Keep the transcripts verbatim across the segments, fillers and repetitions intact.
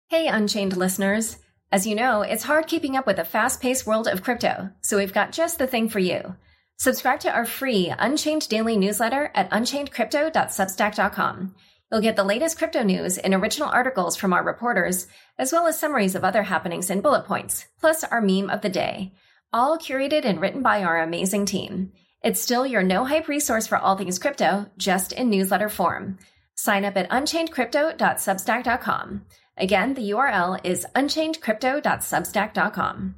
Hey, Unchained listeners. As you know, it's hard keeping up with the fast-paced world of crypto, so we've got just the thing for you. Subscribe to our free Unchained daily newsletter at unchained crypto dot substack dot com. You'll get the latest crypto news and original articles from our reporters, as well as summaries of other happenings and bullet points, plus our meme of the day, all curated and written by our amazing team. It's still your no-hype resource for all things crypto, just in newsletter form. Sign up at unchained crypto dot substack dot com. Again, the U R L is unchained crypto dot substack dot com.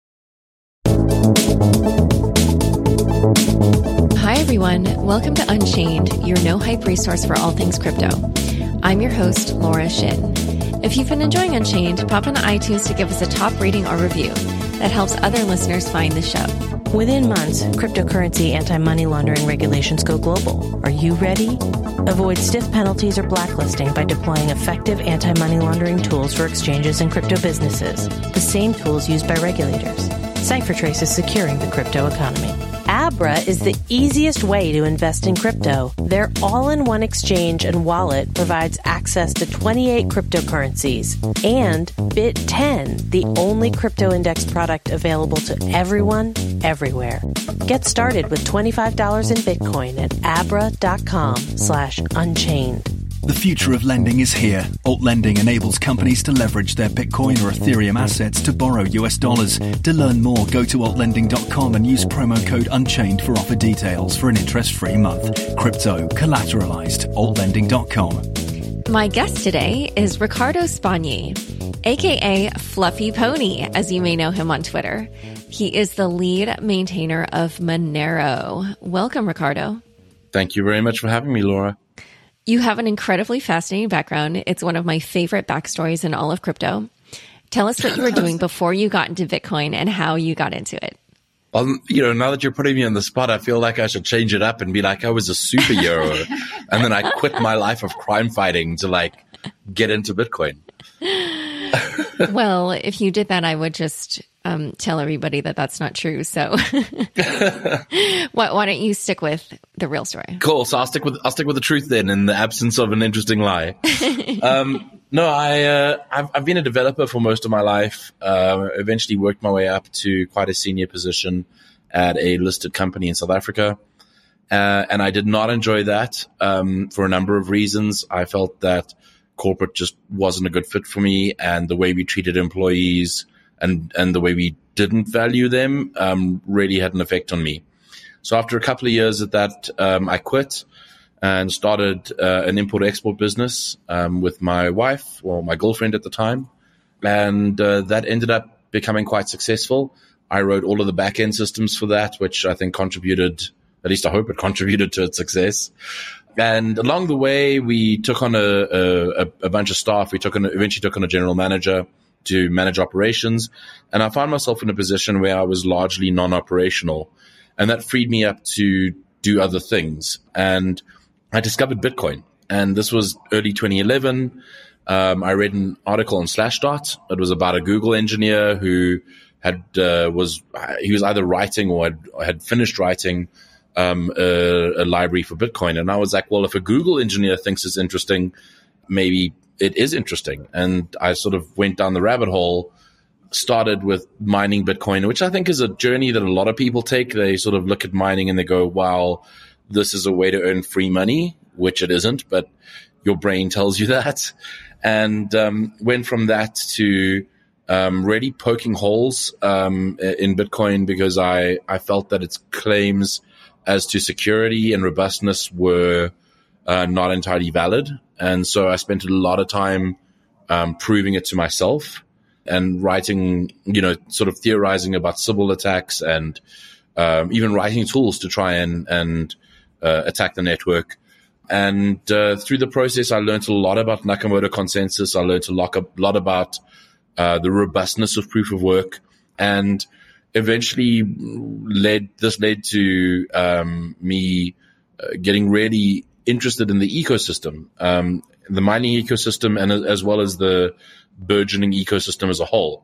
Hi, everyone. Welcome to Unchained, your no-hype resource for all things crypto. I'm your host, Laura Shin. If you've been enjoying Unchained, pop into iTunes to give us a top rating or review. That helps other listeners find the show. Within months, cryptocurrency anti-money laundering regulations go global. Are you ready? Avoid stiff penalties or blacklisting by deploying effective anti-money laundering tools for exchanges and crypto businesses, the same tools used by regulators. CipherTrace is securing the crypto economy. Abra is the easiest way to invest in crypto. Their all-in-one exchange and wallet provides access to twenty-eight cryptocurrencies. And Bit ten, the only crypto index product available to everyone, everywhere. Get started with twenty-five dollars in Bitcoin at abra.com slash unchained. The future of lending is here. Alt Lending enables companies to leverage their Bitcoin or Ethereum assets to borrow U S dollars. To learn more, go to alt lending dot com and use promo code Unchained for offer details for an interest-free month. Crypto, collateralized. alt lending dot com. My guest today is Ricardo Spagni, aka Fluffy Pony, as you may know him on Twitter. He is the lead maintainer of Monero. Welcome, Ricardo. Thank you very much for having me, Laura. You have an incredibly fascinating background. It's one of my favorite backstories in all of crypto. Tell us what you were doing before you got into Bitcoin and how you got into it. Well, you know, now that you're putting me on the spot, I feel like I should change it up and be like I was a superhero. And then I quit my life of crime fighting to like get into Bitcoin. Well, if you did that, I would just um, tell everybody that that's not true. So why, why don't you stick with the real story? Cool. So I'll stick with I'll stick with the truth then, in the absence of an interesting lie. um, no, I uh, I've, I've been a developer for most of my life. Uh, eventually worked my way up to quite a senior position at a listed company in South Africa, uh, and I did not enjoy that um, for a number of reasons. I felt that corporate just wasn't a good fit for me, and the way we treated employees and, and the way we didn't value them um, really had an effect on me. So after a couple of years at that, um, I quit and started uh, an import-export business um, with my wife, or my girlfriend at the time. And uh, that ended up becoming quite successful. I wrote all of the back-end systems for that, which I think contributed, at least I hope it contributed to its success. And along the way, we took on a, a, a bunch of staff. We took on, eventually took on a general manager to manage operations. And I found myself in a position where I was largely non-operational. And that freed me up to do other things. And I discovered Bitcoin. And this was early twenty eleven. Um, I read an article on Slashdot. It was about a Google engineer who had uh, was he was either writing or had, or had finished writing Um, a, a library for Bitcoin. And I was like, well, if a Google engineer thinks it's interesting, maybe it is interesting. And I sort of went down the rabbit hole, started with mining Bitcoin, which I think is a journey that a lot of people take. They sort of look at mining and they go, wow, this is a way to earn free money, which it isn't, but your brain tells you that. And um, went from that to um, really poking holes um, in Bitcoin, because I, I felt that its claims as to security and robustness were uh, not entirely valid. And so I spent a lot of time um, proving it to myself and writing, you know, sort of theorizing about Sybil attacks and um, even writing tools to try and, and uh, attack the network. And uh, through the process, I learned a lot about Nakamoto consensus. I learned a lot, a lot about uh, the robustness of proof of work. And eventually led this led to um, me uh, getting really interested in the ecosystem, um, the mining ecosystem, and as well as the burgeoning ecosystem as a whole.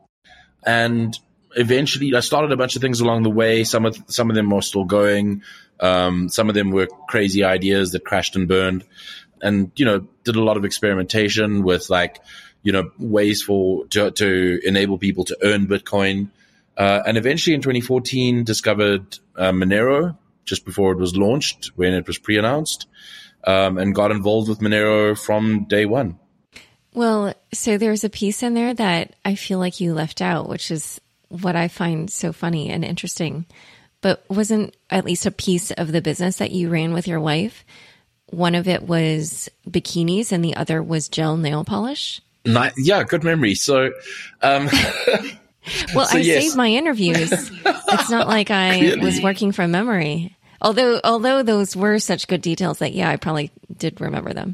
And eventually, I started a bunch of things along the way. Some of some of them are still going. Um, some of them were crazy ideas that crashed and burned. And you know, did a lot of experimentation with like, you know, ways for to, to enable people to earn Bitcoin. Uh, and eventually in twenty fourteen discovered uh, Monero just before it was launched, when it was pre-announced, um, and got involved with Monero from day one. Well, so there's a piece in there that I feel like you left out, which is what I find so funny and interesting. But wasn't at least a piece of the business that you ran with your wife? One of it was bikinis and the other was gel nail polish? Ni- yeah, good memory. So, um, well, so I yes. saved my interviews. It's not like I Clearly. was working from memory. Although, although those were such good details that, yeah, I probably did remember them.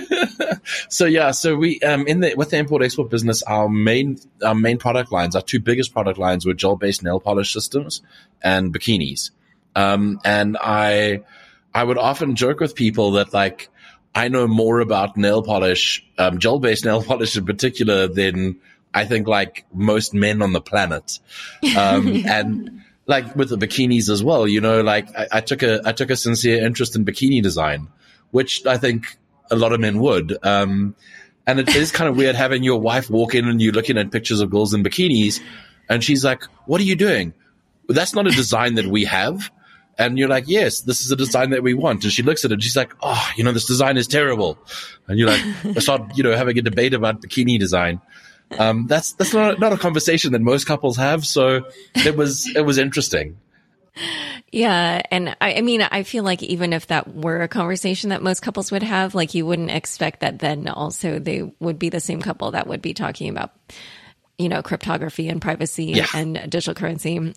So yeah, so we um in the with the import export business, our main our main product lines, our two biggest product lines were gel based nail polish systems and bikinis. Um, and I I would often joke with people that like I know more about nail polish, um, gel based nail polish in particular, than I think like most men on the planet. Um, and like with the bikinis as well, you know, like I, I took a I took a sincere interest in bikini design, which I think a lot of men would. Um, and it is kind of weird having your wife walk in and you're looking at pictures of girls in bikinis and she's like, what are you doing? Well, that's not a design that we have. And you're like, yes, this is a design that we want. And she looks at it and she's like, oh, you know, this design is terrible. And you're like, I start, you know, having a debate about bikini design. Um, that's, that's not, not a conversation that most couples have. So it was, it was interesting. Yeah. And I, I mean, I feel like even if that were a conversation that most couples would have, like you wouldn't expect that then also they would be the same couple that would be talking about, you know, cryptography and privacy yeah. and digital currency.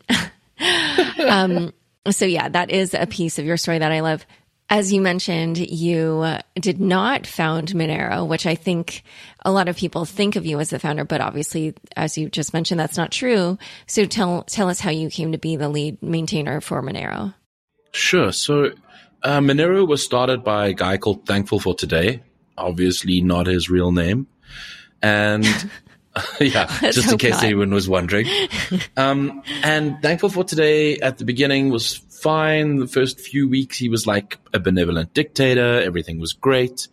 um, so yeah, that is a piece of your story that I love. As you mentioned, you uh, did not found Monero, which I think a lot of people think of you as the founder, but obviously, as you just mentioned, that's not true. So tell tell us how you came to be the lead maintainer for Monero. Sure. So uh, Monero was started by a guy called Thankful for Today, obviously not his real name. And yeah, just in case not. anyone was wondering. Um, and Thankful for Today at the beginning was fine. The first few weeks, he was like a benevolent dictator. Everything was great.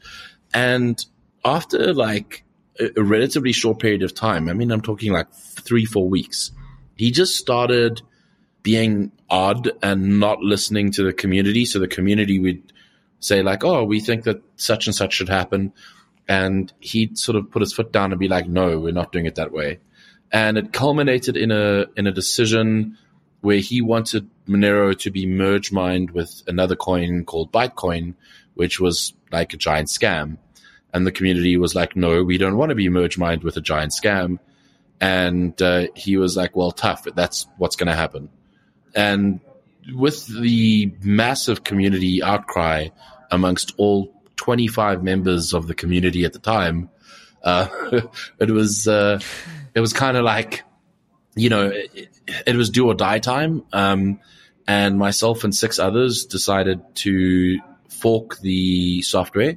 And after like a, a relatively short period of time, I mean, I'm talking like three, four weeks, he just started being odd and not listening to the community. So the community would say like, oh, we think that such and such should happen. And he'd sort of put his foot down and be like, no, we're not doing it that way. And it culminated in a in a decision where he wanted Monero to be merge mined with another coin called Bytecoin, which was like a giant scam. And the community was like, no, we don't want to be merge mined with a giant scam. And uh, he was like, well, tough. That's what's going to happen. And with the massive community outcry amongst all twenty-five members of the community at the time, uh, it was uh, it was kind of like, you know, it, it was do or die time. Um, and myself and six others decided to fork the software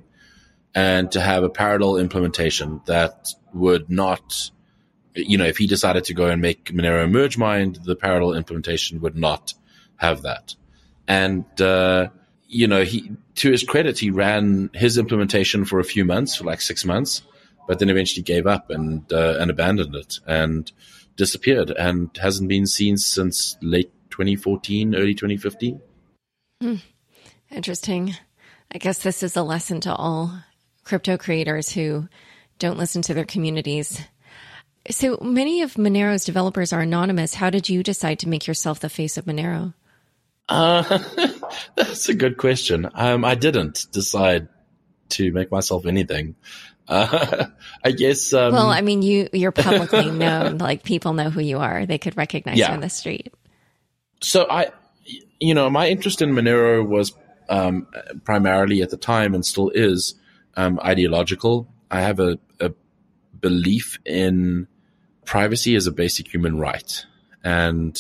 and to have a parallel implementation that would not, you know, if he decided to go and make Monero merge mined, the parallel implementation would not have that. And, uh, you know, he, to his credit, he ran his implementation for a few months, for like six months, but then eventually gave up and, uh, and abandoned it and disappeared and hasn't been seen since late twenty fourteen, early twenty fifteen. Hmm. Interesting. I guess this is a lesson to all crypto creators who don't listen to their communities. So many of Monero's developers are anonymous. How did you decide to make yourself the face of Monero? Uh, that's a good question. Um, I didn't decide to make myself anything. Uh, I guess. Um, well, I mean, you, you're publicly known, like people know who you are. They could recognize yeah. you on the street. So I, you know, my interest in Monero was, um, primarily at the time and still is, um, ideological. I have a, a belief in privacy as a basic human right. And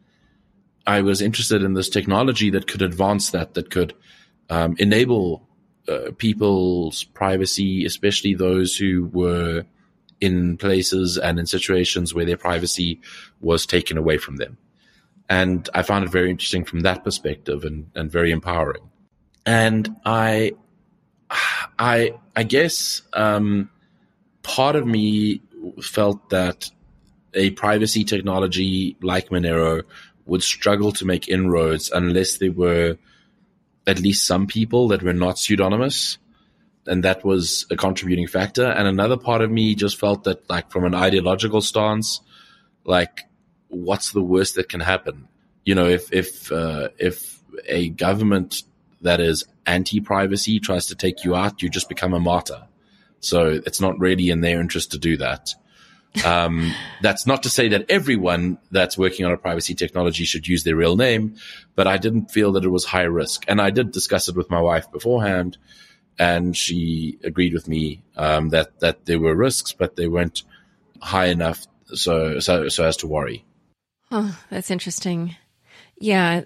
I was interested in this technology that could advance that, that could, um, enable Uh, people's privacy, especially those who were in places and in situations where their privacy was taken away from them. And I found it very interesting from that perspective and, and very empowering. And I, I, I guess, um, part of me felt that a privacy technology like Monero would struggle to make inroads unless there were at least some people that were not pseudonymous. And that was a contributing factor. And another part of me just felt that, like, from an ideological stance, like, what's the worst that can happen? You know, if, if, uh, if a government that is anti-privacy tries to take you out, you just become a martyr. So it's not really in their interest to do that. Um, that's not to say that everyone that's working on a privacy technology should use their real name, but I didn't feel that it was high risk. And I did discuss it with my wife beforehand, and she agreed with me um, that, that there were risks, but they weren't high enough so, so, so as to worry. Oh, that's interesting. Yeah.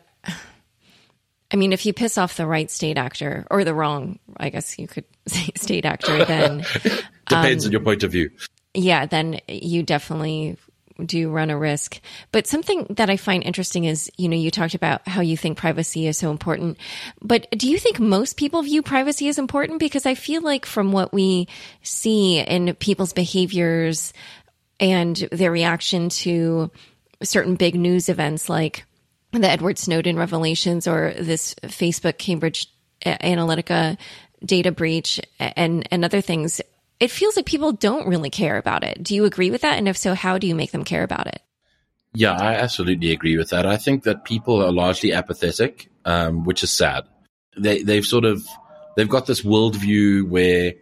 I mean, if you piss off the right state actor, or the wrong, I guess you could say state actor, then depends um, on your point of view. Yeah, then you definitely do run a risk. But something that I find interesting is, you know, you talked about how you think privacy is so important. But do you think most people view privacy as important? Because I feel like from what we see in people's behaviors and their reaction to certain big news events like the Edward Snowden revelations or this Facebook Cambridge Analytica data breach and, and other things, it feels like people don't really care about it. Do you agree with that? And if so, how do you make them care about it? Yeah, I absolutely agree with that. I think that people are largely apathetic, um, which is sad. They, they've sort of, they've got this worldview where,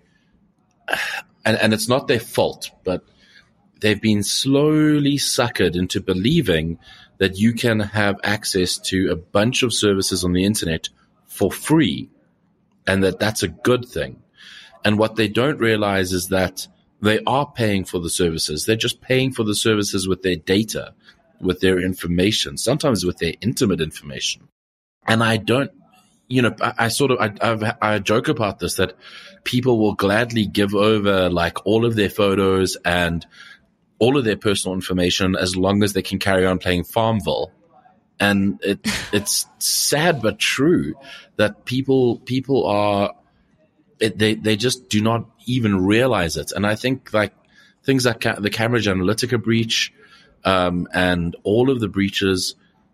and, and it's not their fault, but they've been slowly suckered into believing that you can have access to a bunch of services on the internet for free, and that that's a good thing. And what they don't realize is that they are paying for the services. They're just paying for the services with their data, with their information, sometimes with their intimate information. And I don't, you know, I, I sort of, I, I've, I joke about this, that people will gladly give over like all of their photos and all of their personal information as long as they can carry on playing Farmville. And it, it's sad but true that people, people are, It, they they just do not even realize it. And I think like things like ca- the Cambridge Analytica breach um, and all of the breaches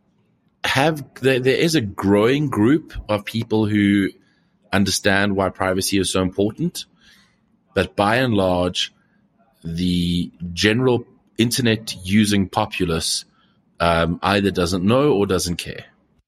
have, there, there is a growing group of people who understand why privacy is so important. But by and large, the general internet using populace um, either doesn't know or doesn't care.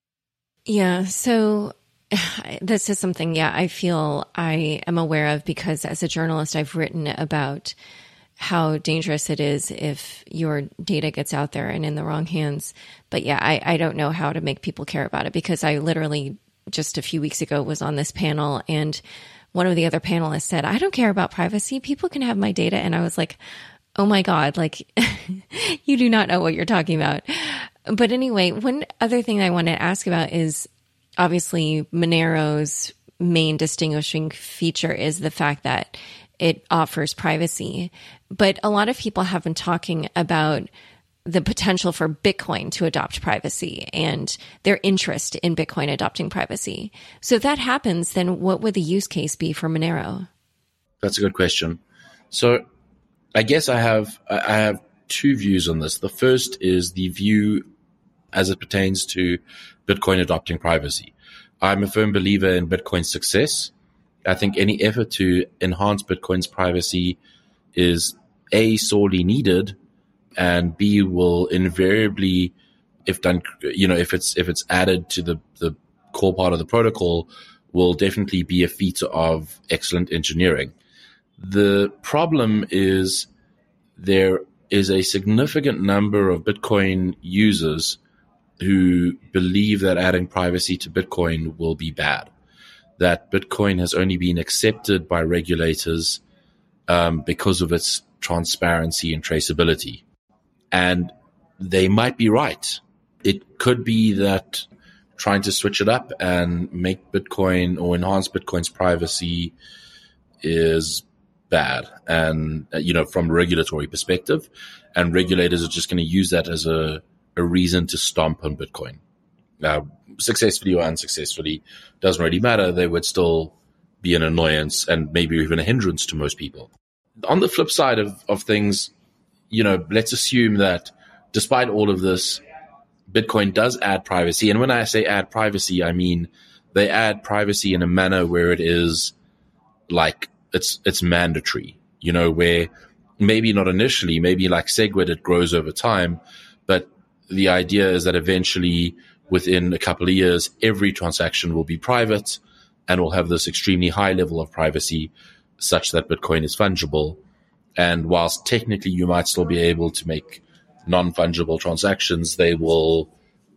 Yeah. So this is something, yeah, I feel I am aware of because as a journalist, I've written about how dangerous it is if your data gets out there and in the wrong hands. But yeah, I, I don't know how to make people care about it because I literally just a few weeks ago was on this panel and one of the other panelists said, I don't care about privacy. People can have my data. And I was like, oh my God, like you do not know what you're talking about. But anyway, one other thing I want to ask about is obviously Monero's main distinguishing feature is the fact that it offers privacy. But a lot of people have been talking about the potential for Bitcoin to adopt privacy and their interest in Bitcoin adopting privacy. So if that happens, then what would the use case be for Monero? That's a good question. So I guess I have I have two views on this. The first is the view as it pertains to Bitcoin adopting privacy. I'm a firm believer in Bitcoin's success. I think any effort to enhance Bitcoin's privacy is A, sorely needed, and B, will invariably, if done, you know, if it's if it's added to the, the core part of the protocol, will definitely be a feat of excellent engineering. The problem is there is a significant number of Bitcoin users who believe that adding privacy to Bitcoin will be bad, that Bitcoin has only been accepted by regulators um, because of its transparency and traceability. And they might be right. It could be that trying to switch it up and make Bitcoin or enhance Bitcoin's privacy is bad. And, you know, from a regulatory perspective, and regulators are just going to use that as a, a reason to stomp on Bitcoin. Now, successfully or unsuccessfully, doesn't really matter. They would still be an annoyance and maybe even a hindrance to most people. on the flip side of, of things, you know, let's assume that despite all of this, Bitcoin does add privacy. And when I say add privacy, I mean they add privacy in a manner where it is like it's it's mandatory, you know, where maybe not initially, maybe like SegWit, it grows over time, but the idea is that eventually within a couple of years, every transaction will be private and will have this extremely high level of privacy such that Bitcoin is fungible. And whilst technically you might still be able to make non-fungible transactions, they will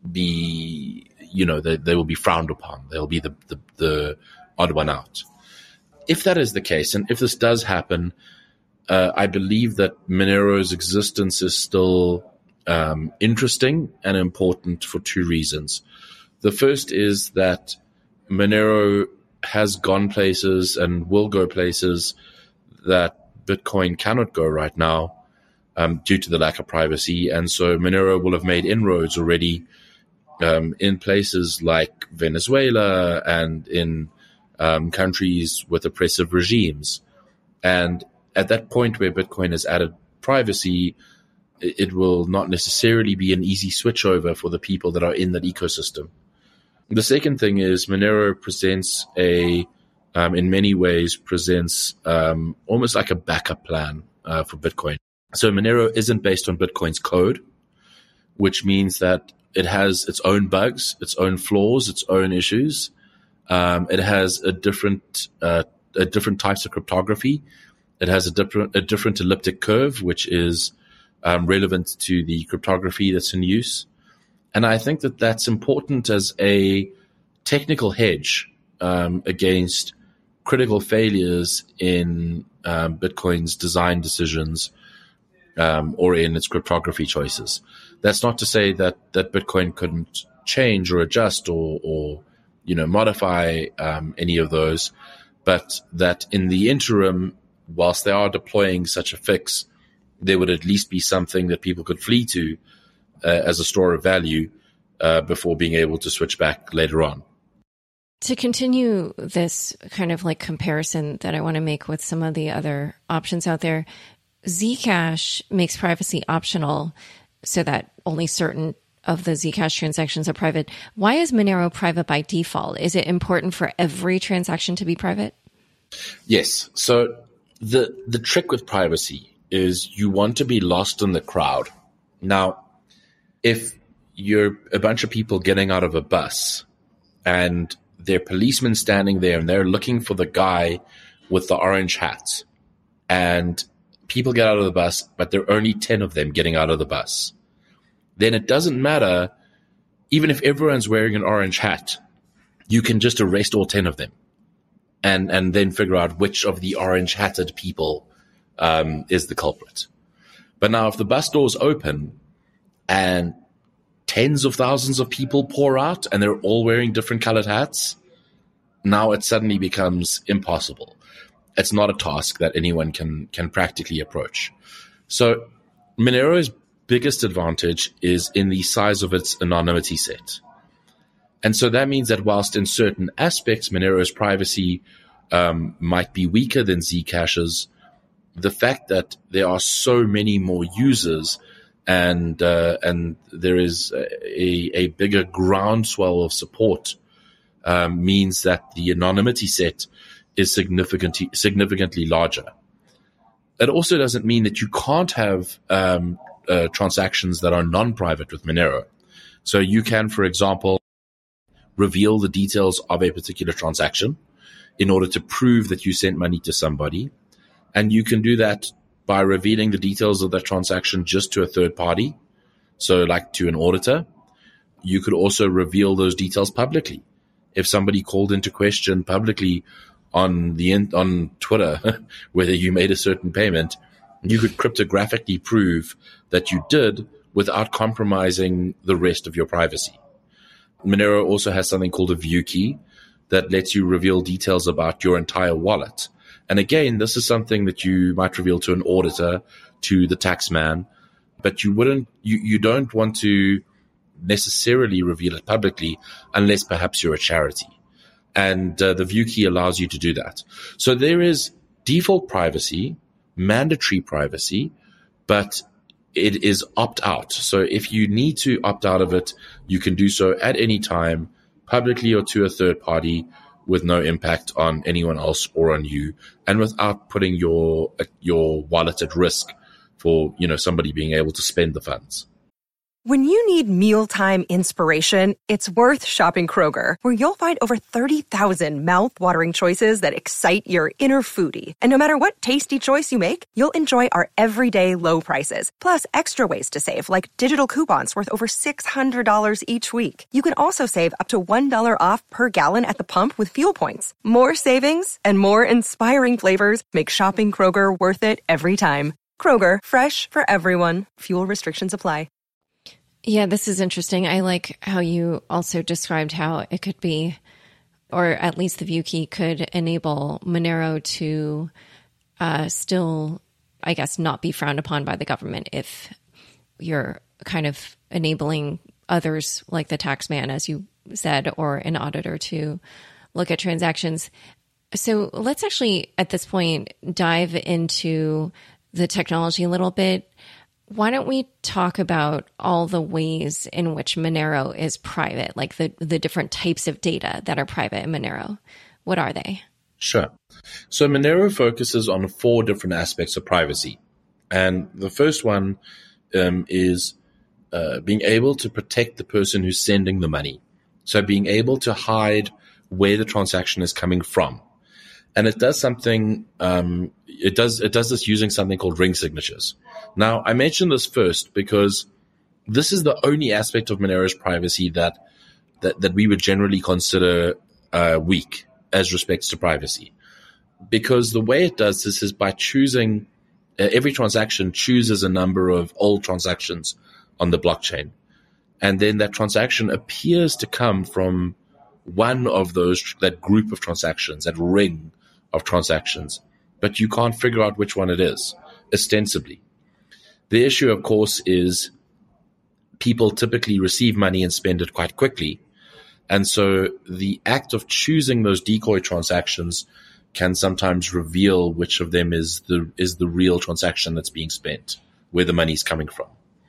be, you know, they, they will be frowned upon. They'll be the, the, the odd one out. If that is the case, and if this does happen, uh, I believe that Monero's existence is still um, interesting and important for two reasons. The first is that Monero has gone places and will go places that Bitcoin cannot go right now um, due to the lack of privacy. And so Monero will have made inroads already um, in places like Venezuela and in um, countries with oppressive regimes. And at that point where Bitcoin has added privacy, it will not necessarily be an easy switchover for the people that are in that ecosystem. The second thing is Monero presents a, um, in many ways, presents um, almost like a backup plan uh, for Bitcoin. So Monero isn't based on Bitcoin's code, which means that it has its own bugs, its own flaws, its own issues. Um, it has a different, uh, a different types of cryptography. It has a different, a different elliptic curve, which is um, relevant to the cryptography that's in use. And I think that that's important as a technical hedge um, against critical failures in um, Bitcoin's design decisions um, or in its cryptography choices. That's not to say that, that Bitcoin couldn't change or adjust or, or you know, modify um, any of those, but that in the interim, whilst they are deploying such a fix, there would at least be something that people could flee to Uh, as a store of value uh, before being able to switch back later on. To continue this kind of like comparison that I want to make with some of the other options out there, Zcash makes privacy optional so that only certain of the Zcash transactions are private. Why is Monero private by default? Is it important for every transaction to be private? Yes. So the the trick with privacy is you want to be lost in the crowd. Now, if you're a bunch of people getting out of a bus and there are policemen standing there and they're looking for the guy with the orange hat, and people get out of the bus, but there are only ten of them getting out of the bus, then it doesn't matter. Even if everyone's wearing an orange hat, you can just arrest all ten of them and, and then figure out which of the orange hatted people um, is the culprit. But now if the bus doors open and tens of thousands of people pour out and they're all wearing different colored hats, now it suddenly becomes impossible. It's not a task that anyone can, can practically approach. So Monero's biggest advantage is in the size of its anonymity set. And so that means that whilst in certain aspects Monero's privacy um, might be weaker than Zcash's, the fact that there are so many more users and uh, and there is a, a bigger groundswell of support um, means that the anonymity set is significantly significantly larger. It also doesn't mean that you can't have um, uh, transactions that are non-private with Monero. So you can, for example, reveal the details of a particular transaction in order to prove that you sent money to somebody, and you can do that by revealing the details of that transaction just to a third party, so like to an auditor. You could also reveal those details publicly. If somebody called into question publicly on the on Twitter whether you made a certain payment, you could cryptographically prove that you did without compromising the rest of your privacy. Monero also has something called a view key that lets you reveal details about your entire wallet. And again, this is something that you might reveal to an auditor, to the tax man, but you wouldn't, you, you don't want to necessarily reveal it publicly unless perhaps you're a charity. And uh, the view key allows you to do that. So there is default privacy. mandatory privacy, but it is opt out. So if you need to opt out of it, you can do so at any time, publicly or to a third party, with no impact on anyone else or on you, and without putting your your wallet at risk for, you know, somebody being able to spend the funds. When you need mealtime inspiration, it's worth shopping Kroger, where you'll find over thirty thousand mouth-watering choices that excite your inner foodie. And no matter what tasty choice you make, you'll enjoy our everyday low prices, plus extra ways to save, like digital coupons worth over six hundred dollars each week. You can also save up to one dollar off per gallon at the pump with fuel points. More savings and more inspiring flavors make shopping Kroger worth it every time. Kroger, fresh for everyone. Fuel restrictions apply. Yeah, this is interesting. I like how you also described how it could be, or at least the view key could enable Monero to uh, still, I guess, not be frowned upon by the government if you're kind of enabling others like the tax man, as you said, or an auditor to look at transactions. So let's actually, at this point, dive into the technology a little bit. Why don't we talk about all the ways in which Monero is private, like the, the different types of data that are private in Monero? What are they? Sure. So Monero focuses on four different aspects of privacy. And the first one um, is uh, being able to protect the person who's sending the money. So being able to hide where the transaction is coming from. And it does something, um, it does, it does this using something called ring signatures. Now, I mentioned this first because this is the only aspect of Monero's privacy that, that, that we would generally consider, uh, weak as respects to privacy. Because the way it does this is by choosing, uh, every transaction chooses a number of old transactions on the blockchain. And then that transaction appears to come from one of those, that group of transactions, that ring of transactions, but you can't figure out which one it is, ostensibly. The issue, of course, is people typically receive money and spend it quite quickly. And so the act of choosing those decoy transactions can sometimes reveal which of them is the, is the real transaction that's being spent, where the money's coming from.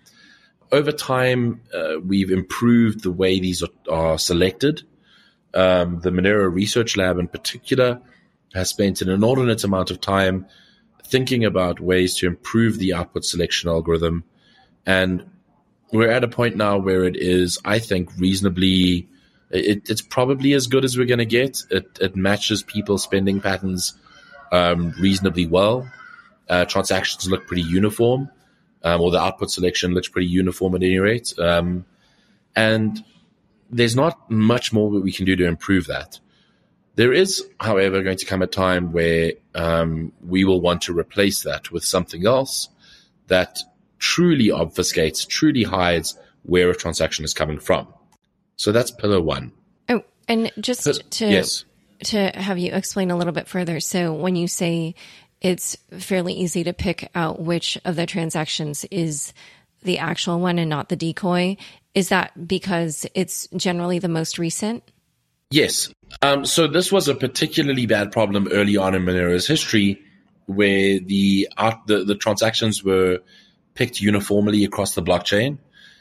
Over time, uh, we've improved the way these are, are selected. Um, the Monero Research Lab in particular has spent an inordinate amount of time thinking about ways to improve the output selection algorithm. And we're at a point now where it is, I think, reasonably, it, it's probably as good as we're going to get. It, it matches people's spending patterns um, reasonably well. Uh, transactions look pretty uniform, um, or the output selection looks pretty uniform at any rate. Um, and there's not much more that we can do to improve that. There is, however, going to come a time where um, we will want to replace that with something else that truly obfuscates, truly hides where a transaction is coming from. So that's pillar one. Oh, and just P- to yes. to have you explain a little bit further. So when you say it's fairly easy to pick out which of the transactions is the actual one and not the decoy, is that because it's generally the most recent? Yes. Um, so this was a particularly bad problem early on in Monero's history, where the, out, the the transactions were picked uniformly across the blockchain,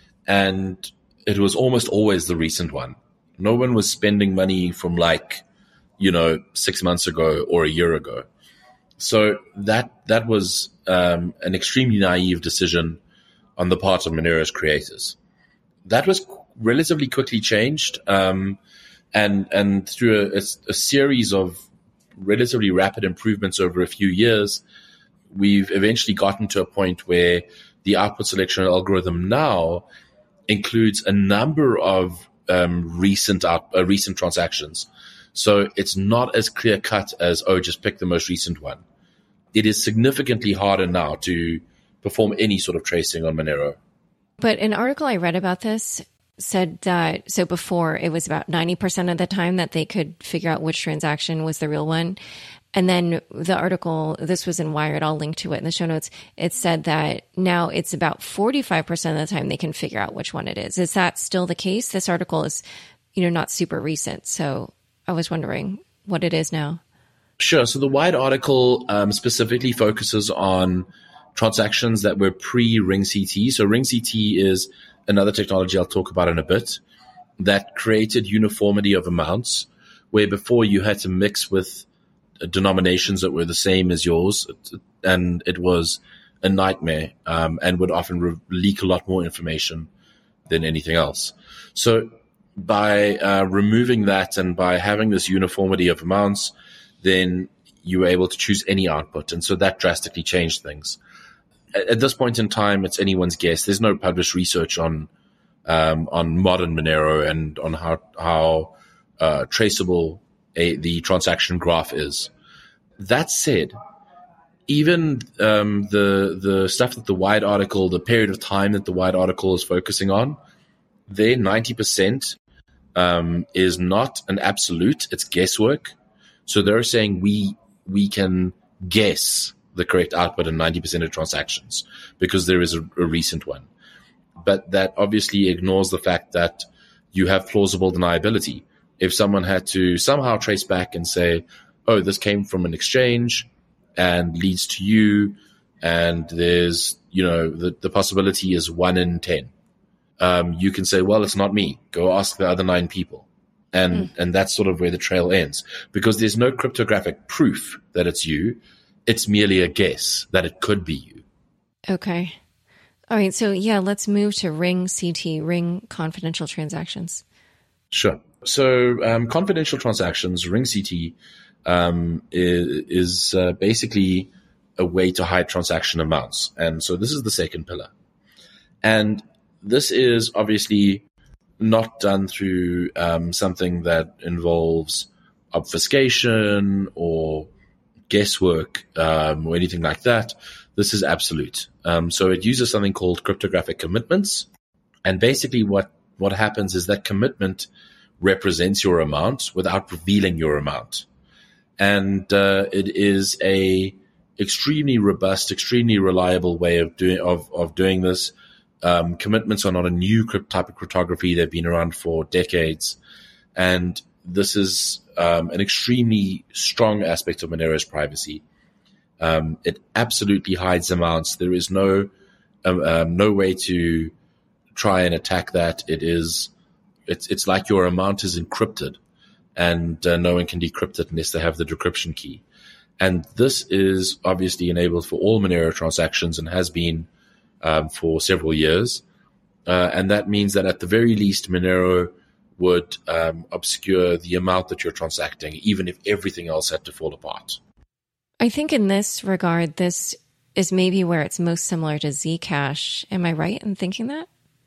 and it was almost always the recent one. No one was spending money from like, you know, six months ago or a year ago. So that that was um, an extremely naive decision on the part of Monero's creators. That was relatively quickly changed. Um, And and through a, a series of relatively rapid improvements over a few years, we've eventually gotten to a point where the output selection algorithm now includes a number of um, recent out, uh, recent transactions. So it's not as clear cut as, oh, just pick the most recent one. It is significantly harder now to perform any sort of tracing on Monero. But an article I read about this said that, so before it was about ninety percent of the time that they could figure out which transaction was the real one. And then the article, this was in Wired, I'll link to it in the show notes. It said that now it's about forty-five percent of the time they can figure out which one it is. Is that still the case? This article is, you know, not super recent. So I was wondering what it is now. Sure. So the Wired article um, specifically focuses on transactions that were pre-Ring C T. So Ring C T is another technology I'll talk about in a bit that created uniformity of amounts, where before you had to mix with denominations that were the same as yours, and it was a nightmare um, and would often re- leak a lot more information than anything else. So by uh, removing that and by having this uniformity of amounts, then you were able to choose any output. And so that drastically changed things. At, at this point in time, it's anyone's guess. There's no published research on um, on modern Monero and on how, how uh, traceable a, the transaction graph is. That said, even um, the the stuff that the Wired article, the period of time that the Wired article is focusing on, their ninety percent um, is not an absolute. It's guesswork. So they're saying we we can guess the correct output in ninety percent of transactions because there is a, a recent one. But that obviously ignores the fact that you have plausible deniability. If someone had to somehow trace back and say, oh, this came from an exchange and leads to you, and there's, you know, the, the possibility is one in ten. Um, you can say, well, it's not me. Go ask the other nine people. And, mm. and that's sort of where the trail ends, because there's no cryptographic proof that it's you. It's merely a guess that it could be you. Okay. All right. So yeah, let's move to Ring C T, Ring confidential transactions. Sure. So, um, confidential transactions, Ring C T, um, is, is uh, basically a way to hide transaction amounts. And so this is the second pillar. And this is obviously not done through um, something that involves obfuscation or guesswork um, or anything like that. This is absolute. Um, so it uses something called cryptographic commitments. And basically what, what happens is that commitment represents your amount without revealing your amount. And uh, it is a extremely robust, extremely reliable way of doing of, of doing this. Um, commitments are not a new type of cryptography. They've been around for decades. And this is um, an extremely strong aspect of Monero's privacy. Um, it absolutely hides amounts. There is no um, um, no way to try and attack that. It is it's it's like your amount is encrypted, and uh, no one can decrypt it unless they have the decryption key. And this is obviously enabled for all Monero transactions and has been Um, for several years. Uh, and that means that at the very least, Monero would um, obscure the amount that you're transacting, even if everything else had to fall apart. I think in this regard, this is maybe where it's most similar to Zcash. Am I right in thinking that?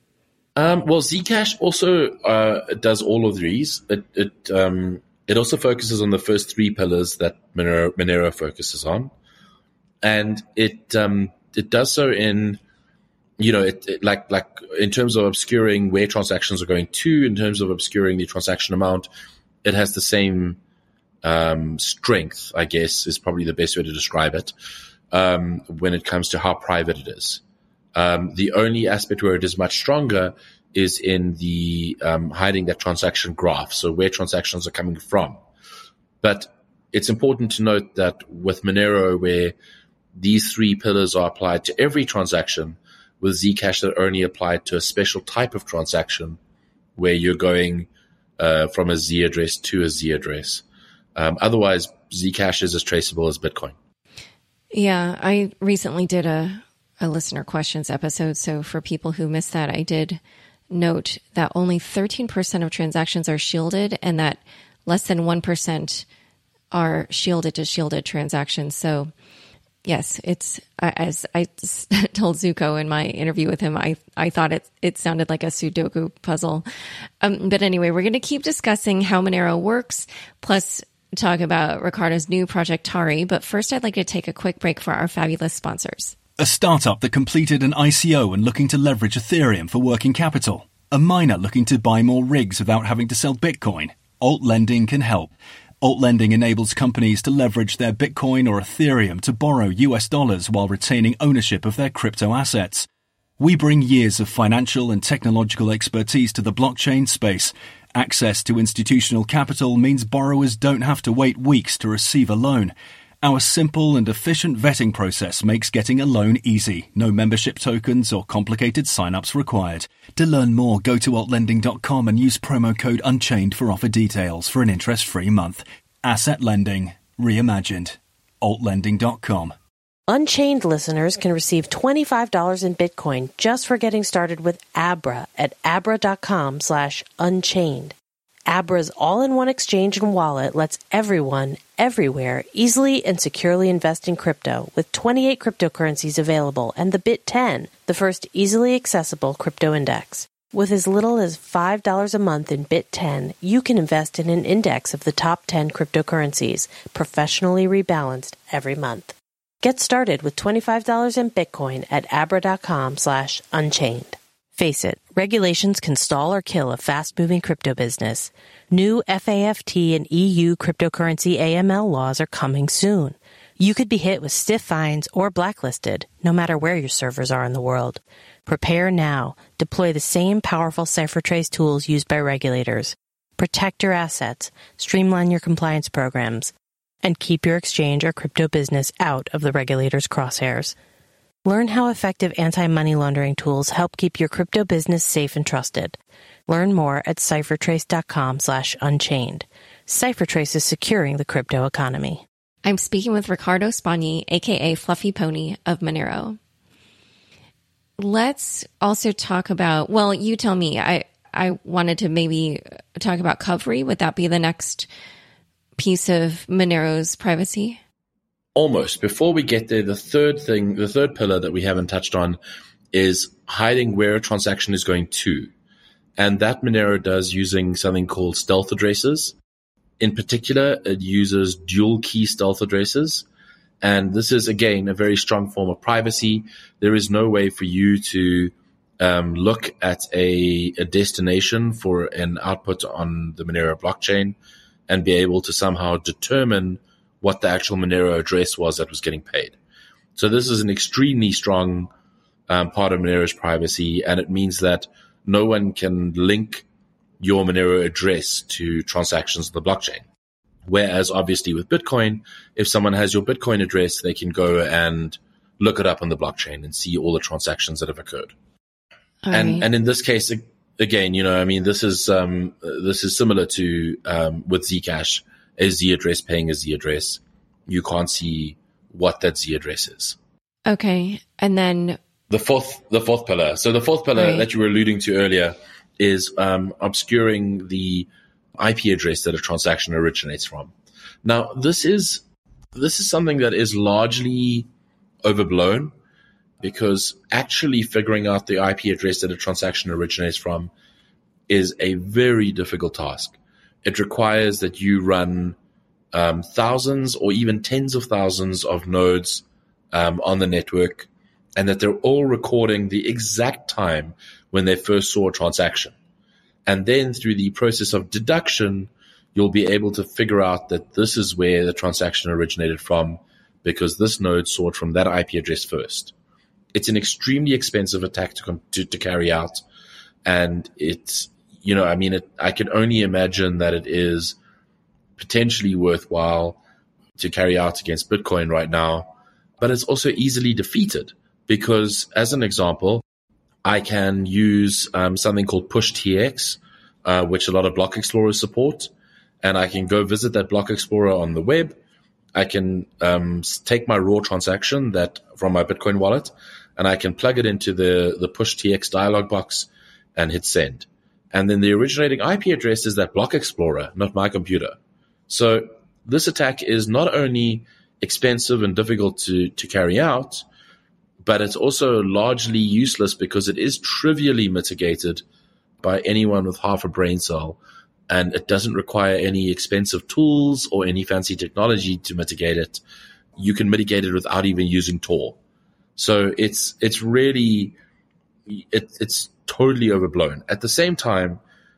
Um, well, Zcash also uh, does all of these. It it, um, it also focuses on the first three pillars that Monero, Monero focuses on. And it um, it does so in... You know, it, it like like in terms of obscuring where transactions are going to, in terms of obscuring the transaction amount, it has the same um, strength, I guess, is probably the best way to describe it, um, when it comes to how private it is. Um, the only aspect where it is much stronger is in the um, hiding that transaction graph, so where transactions are coming from. But it's important to note that with Monero, where these three pillars are applied to every transaction, with Zcash that only applied to a special type of transaction where you're going uh, from a Z address to a Z address. Um, otherwise, Zcash is as traceable as Bitcoin. Yeah, I recently did a, a listener questions episode. So for people who missed that, I did note that only thirteen percent of transactions are shielded and that less than one percent are shielded to shielded transactions. So yes, it's, as I told Zuko in my interview with him, I, I thought it, it sounded like a Sudoku puzzle. Um, but anyway, we're going to keep discussing how Monero works, plus talk about Ricardo's new project Tari. But first, I'd like to take a quick break for our fabulous sponsors. A startup that completed an I C O and looking to leverage Ethereum for working capital. A miner looking to buy more rigs without having to sell Bitcoin. Alt Lending can help. Alt Lending enables companies to leverage their Bitcoin or Ethereum to borrow U S dollars while retaining ownership of their crypto assets. We bring years of financial and technological expertise to the blockchain space Access to institutional capital means borrowers don't have to wait weeks to receive a loan. Our simple and efficient vetting process makes getting a loan easy. No membership tokens or complicated sign-ups required. To learn more, go to alt lending dot com and use promo code Unchained for offer details for an interest-free month. Asset lending. Reimagined. alt lending dot com. Unchained listeners can receive twenty-five dollars in Bitcoin just for getting started with Abra at abra dot com slash unchained. Abra's all-in-one exchange and wallet lets everyone, everywhere, easily and securely invest in crypto with twenty-eight cryptocurrencies available and the B I T ten, the first easily accessible crypto index. With as little as five dollars a month in B I T ten, you can invest in an index of the top ten cryptocurrencies, professionally rebalanced every month. Get started with twenty-five dollars in Bitcoin at abra dot com slash unchained. Face it, regulations can stall or kill a fast-moving crypto business. New F A F T and E U cryptocurrency A M L laws are coming soon. You could be hit with stiff fines or blacklisted, no matter where your servers are in the world. Prepare now. Deploy the same powerful CipherTrace tools used by regulators. Protect your assets, streamline your compliance programs, and keep your exchange or crypto business out of the regulators' crosshairs. Learn how effective anti-money laundering tools help keep your crypto business safe and trusted. Learn more at ciphertrace dot com slash unchained. CipherTrace is securing the crypto economy. I'm speaking with Ricardo Spagni, aka Fluffy Pony of Monero. Let's also talk about, well, you tell me. I, I wanted to maybe talk about Kovri. Would that be the next piece of Monero's privacy? Almost. Before we get there, the third thing, the third pillar that we haven't touched on is hiding where a transaction is going to. And that Monero does using something called stealth addresses. In particular, it uses dual key stealth addresses. And this is, again, a very strong form of privacy. There is no way for you to um, look at a, a destination for an output on the Monero blockchain and be able to somehow determine what the actual Monero address was that was getting paid. So this is an extremely strong um, part of Monero's privacy, and it means that no one can link your Monero address to transactions on the blockchain. Whereas obviously with Bitcoin, if someone has your Bitcoin address, they can go and look it up on the blockchain and see all the transactions that have occurred. All and right. and in this case, again, you know, I mean, this is um, this is similar to um, with Zcash. A Z address paying a Z address. You can't see what that Z address is. Okay. And then the fourth, the fourth pillar. So the fourth pillar right. that you were alluding to earlier is um, obscuring the I P address that a transaction originates from. Now, this is this is something that is largely overblown because actually figuring out the I P address that a transaction originates from is a very difficult task. It requires that you run um, thousands or even tens of thousands of nodes um, on the network, and that they're all recording the exact time when they first saw a transaction. And then through the process of deduction, you'll be able to figure out that this is where the transaction originated from because this node saw it from that I P address first. It's an extremely expensive attack to, to, to carry out, and it's You know, I mean, it, I can only imagine that it is potentially worthwhile to carry out against Bitcoin right now, but it's also easily defeated because, as an example, I can use um, something called PushTX, uh, which a lot of block explorers support, and I can go visit that block explorer on the web. I can um, take my raw transaction that from my Bitcoin wallet, and I can plug it into the, the PushTX dialog box and hit send. And then the originating I P address is that block explorer, not my computer. So this attack is not only expensive and difficult to, to carry out, but it's also largely useless because it is trivially mitigated by anyone with half a brain cell. And it doesn't require any expensive tools or any fancy technology to mitigate it. You can mitigate it without even using Tor. So it's it's really it, it's totally overblown. At the same time,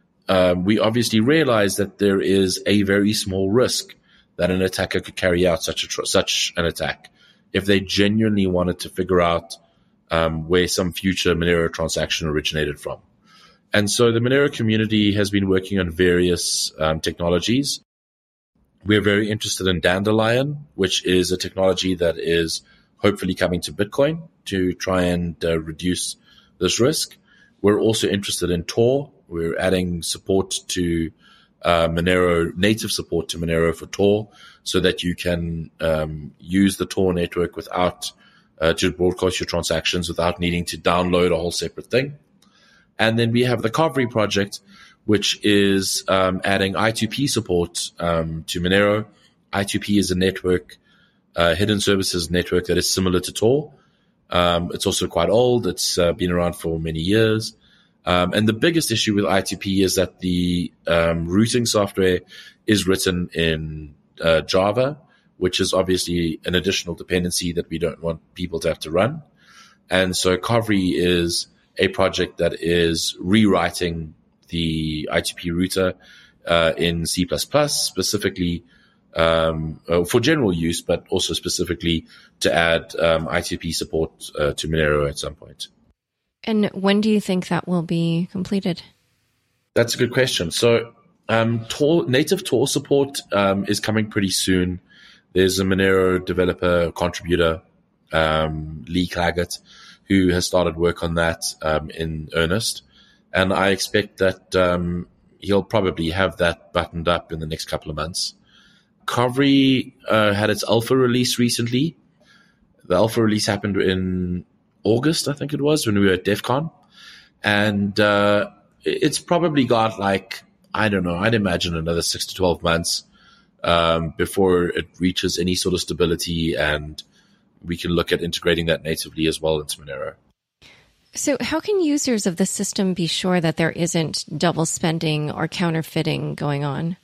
um, we obviously realize that there is a very small risk that an attacker could carry out such a tr- such an attack if they genuinely wanted to figure out um, where some future Monero transaction originated from. And so the Monero community has been working on various um, technologies. We're very interested in Dandelion, which is a technology that is hopefully coming to Bitcoin to try and uh, reduce this risk. We're also interested in Tor. We're adding support to uh, Monero, native support to Monero for Tor, so that you can um, use the Tor network without uh, to broadcast your transactions without needing to download a whole separate thing. And then we have the Kovri project, which is um, adding I two P support um, to Monero. I two P is a network, uh, hidden services network that is similar to Tor. Um, it's also quite old. It's uh, been around for many years. Um, and the biggest issue with I two P is that the um, routing software is written in uh, Java, which is obviously an additional dependency that we don't want people to have to run. And so Kovri is a project that is rewriting the I two P router uh, in C plus plus, specifically um, uh, for general use, but also specifically to add um, I two P support uh, to Monero at some point. And when do you think that will be completed? That's a good question. So um, Tor, native Tor support um, is coming pretty soon. There's a Monero developer contributor, um, Lee Claggett, who has started work on that um, in earnest. And I expect that um, he'll probably have that buttoned up in the next couple of months. Kovri uh, had its alpha release recently. The alpha release happened in August, I think it was, when we were at DEF CON. And uh, it's probably got like, I don't know, I'd imagine another six to twelve months um, before it reaches any sort of stability, and we can look at integrating that natively as well into Monero. So how can users of the system be sure that there isn't double spending or counterfeiting going on?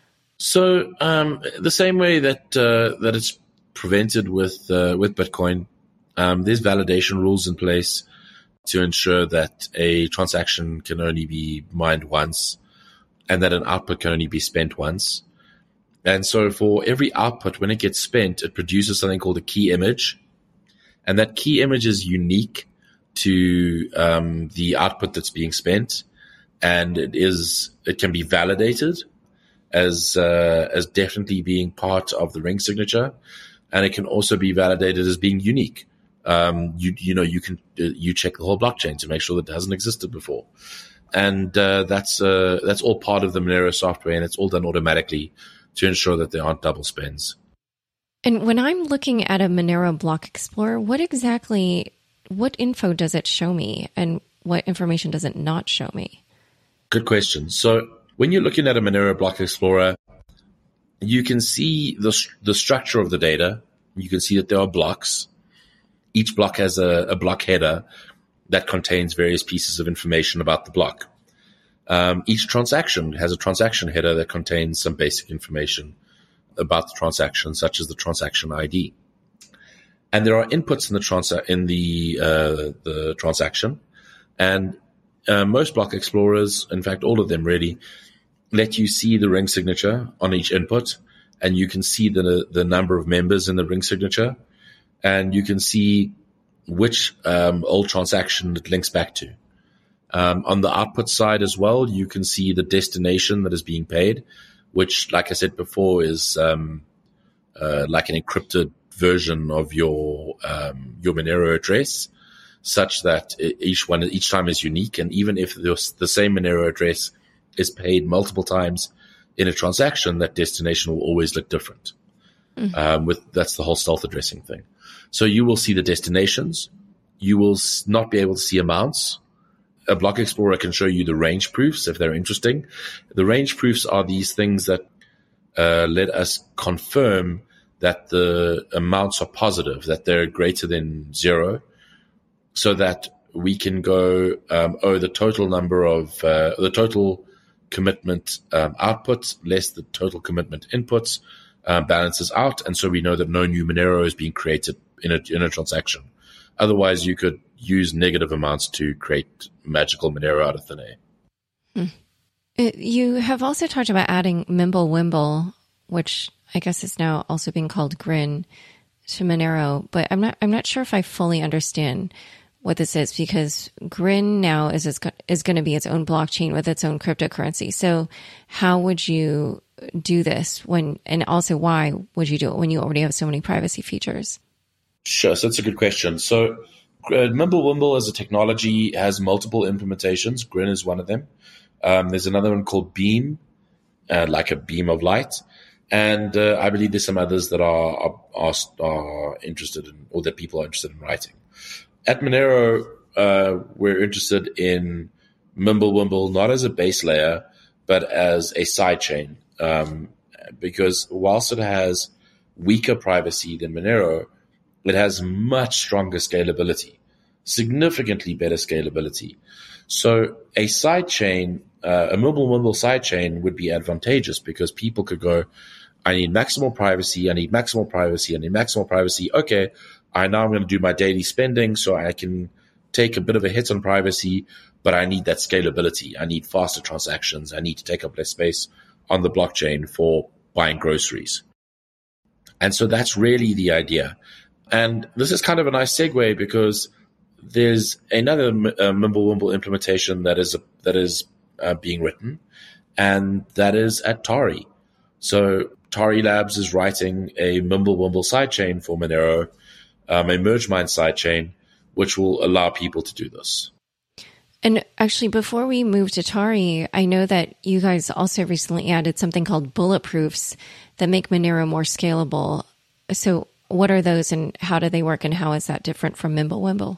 So um, the same way that uh, that it's prevented with uh, with Bitcoin, um, there's validation rules in place to ensure that a transaction can only be mined once and that an output can only be spent once. And so for every output, when it gets spent, it produces something called a key image. And that key image is unique to um, the output that's being spent. And it is, it can be validated as, uh, as definitely being part of the ring signature. And it can also be validated as being unique. Um, you, you know, you can, uh, you check the whole blockchain to make sure that it hasn't existed before. And, uh, that's, uh, that's all part of the Monero software, and it's all done automatically to ensure that there aren't double spends. And when I'm looking at a Monero Block Explorer, what exactly, what info does it show me, and what information does it not show me? Good question. So when you're looking at a Monero Block Explorer, you can see the the structure of the data. You can see that there are blocks. Each block has a, a block header that contains various pieces of information about the block. Um, each transaction has a transaction header that contains some basic information about the transaction, such as the transaction I D. And there are inputs in the trans- in the uh, the transaction, and uh, most block explorers, in fact, all of them really, let you see the ring signature on each input, and you can see the the number of members in the ring signature, and you can see which um, old transaction it links back to. Um, on the output side as well, you can see the destination that is being paid, which, like I said before, is um, uh, like an encrypted version of your um, your Monero address, such that each one each time is unique. And even if the, the same Monero address is paid multiple times in a transaction, that destination will always look different. Mm-hmm. Um, with that's the whole stealth addressing thing. So you will see the destinations. You will not be able to see amounts. A block explorer can show you the range proofs if they're interesting. The range proofs are these things that uh, let us confirm that the amounts are positive, that they're greater than zero, so that we can go, um, oh, the total number of uh, the total commitment um, output less the total commitment inputs uh, balances out, and so we know that no new Monero is being created in a in a transaction. Otherwise, you could use negative amounts to create magical Monero out of thin air. Hmm. You have also talked about adding Mimblewimble, which I guess is now also being called Grin, to Monero, but I'm not I'm not sure if I fully understand. what this is, because Grin now is is, is going to be its own blockchain with its own cryptocurrency. So how would you do this when, and also why would you do it when you already have so many privacy features? Sure. So that's a good question. So uh, Mimblewimble as a technology has multiple implementations. Grin is one of them. Um, there's another one called Beam, uh, like a beam of light. And uh, I believe there's some others that are, are, are interested in, or that people are interested in writing. At Monero, uh, we're interested in Mimblewimble not as a base layer, but as a sidechain. Um, because whilst it has weaker privacy than Monero, it has much stronger scalability, significantly better scalability. So a sidechain, uh, a Mimblewimble sidechain would be advantageous because people could go, I need maximal privacy, I need maximal privacy, I need maximal privacy. Okay, I now I'm going to do my daily spending so I can take a bit of a hit on privacy, but I need that scalability. I need faster transactions. I need to take up less space on the blockchain for buying groceries. And so that's really the idea. And this is kind of a nice segue because there's another uh, Mimblewimble implementation that is, a, that is uh, being written, and that is at Tari. So Tari Labs is writing a Mimblewimble sidechain for Monero, um, a MergeMind sidechain, which will allow people to do this. And actually, before we move to Tari, I know that you guys also recently added something called bulletproofs that make Monero more scalable. So what are those and how do they work, and how is that different from Mimblewimble?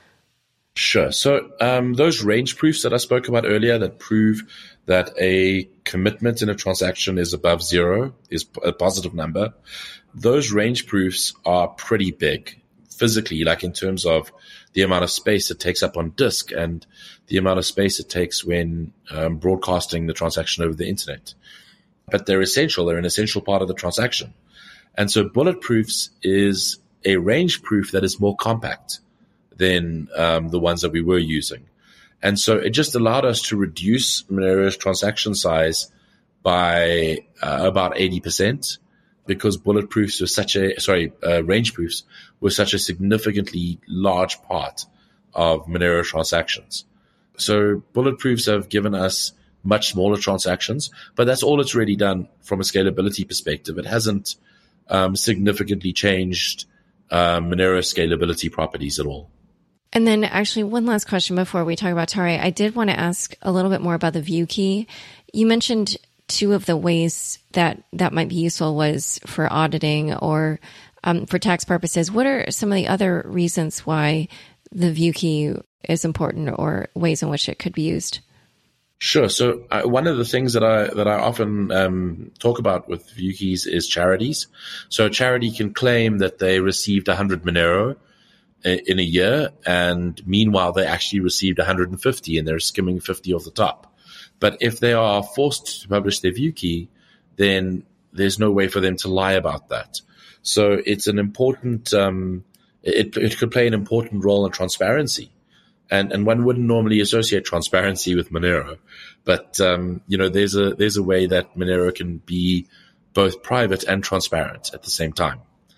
Sure. So um, those range proofs that I spoke about earlier that prove that a commitment in a transaction is above zero, is a positive number, those range proofs are pretty big physically, like in terms of the amount of space it takes up on disk and the amount of space it takes when um, broadcasting the transaction over the internet. But they're essential. They're an essential part of the transaction. And so bulletproofs is a range proof that is more compact than um, the ones that we were using. And so it just allowed us to reduce Monero's transaction size by uh, about eighty percent because bulletproofs were such a, sorry, uh, range proofs were such a significantly large part of Monero transactions. So bulletproofs have given us much smaller transactions, but that's all it's really done from a scalability perspective. It hasn't um, significantly changed uh, Monero scalability properties at all. And then actually one last question before we talk about Tari. I did want to ask a little bit more about the view key. You mentioned two of the ways that that might be useful was for auditing or um, for tax purposes. What are some of the other reasons why the view key is important or ways in which it could be used? Sure. So uh, one of the things that I that I often um, talk about with view keys is charities. So a charity can claim that they received one hundred Monero in a year, and meanwhile they actually received one hundred fifty and they're skimming fifty off the top. But if they are forced to publish their view key, then there's no way for them to lie about that. So it's an important, um, it, it could play an important role in transparency. And, and one wouldn't normally associate transparency with Monero, but, um, you know, there's a, there's a way that Monero can be both private and transparent at the same time.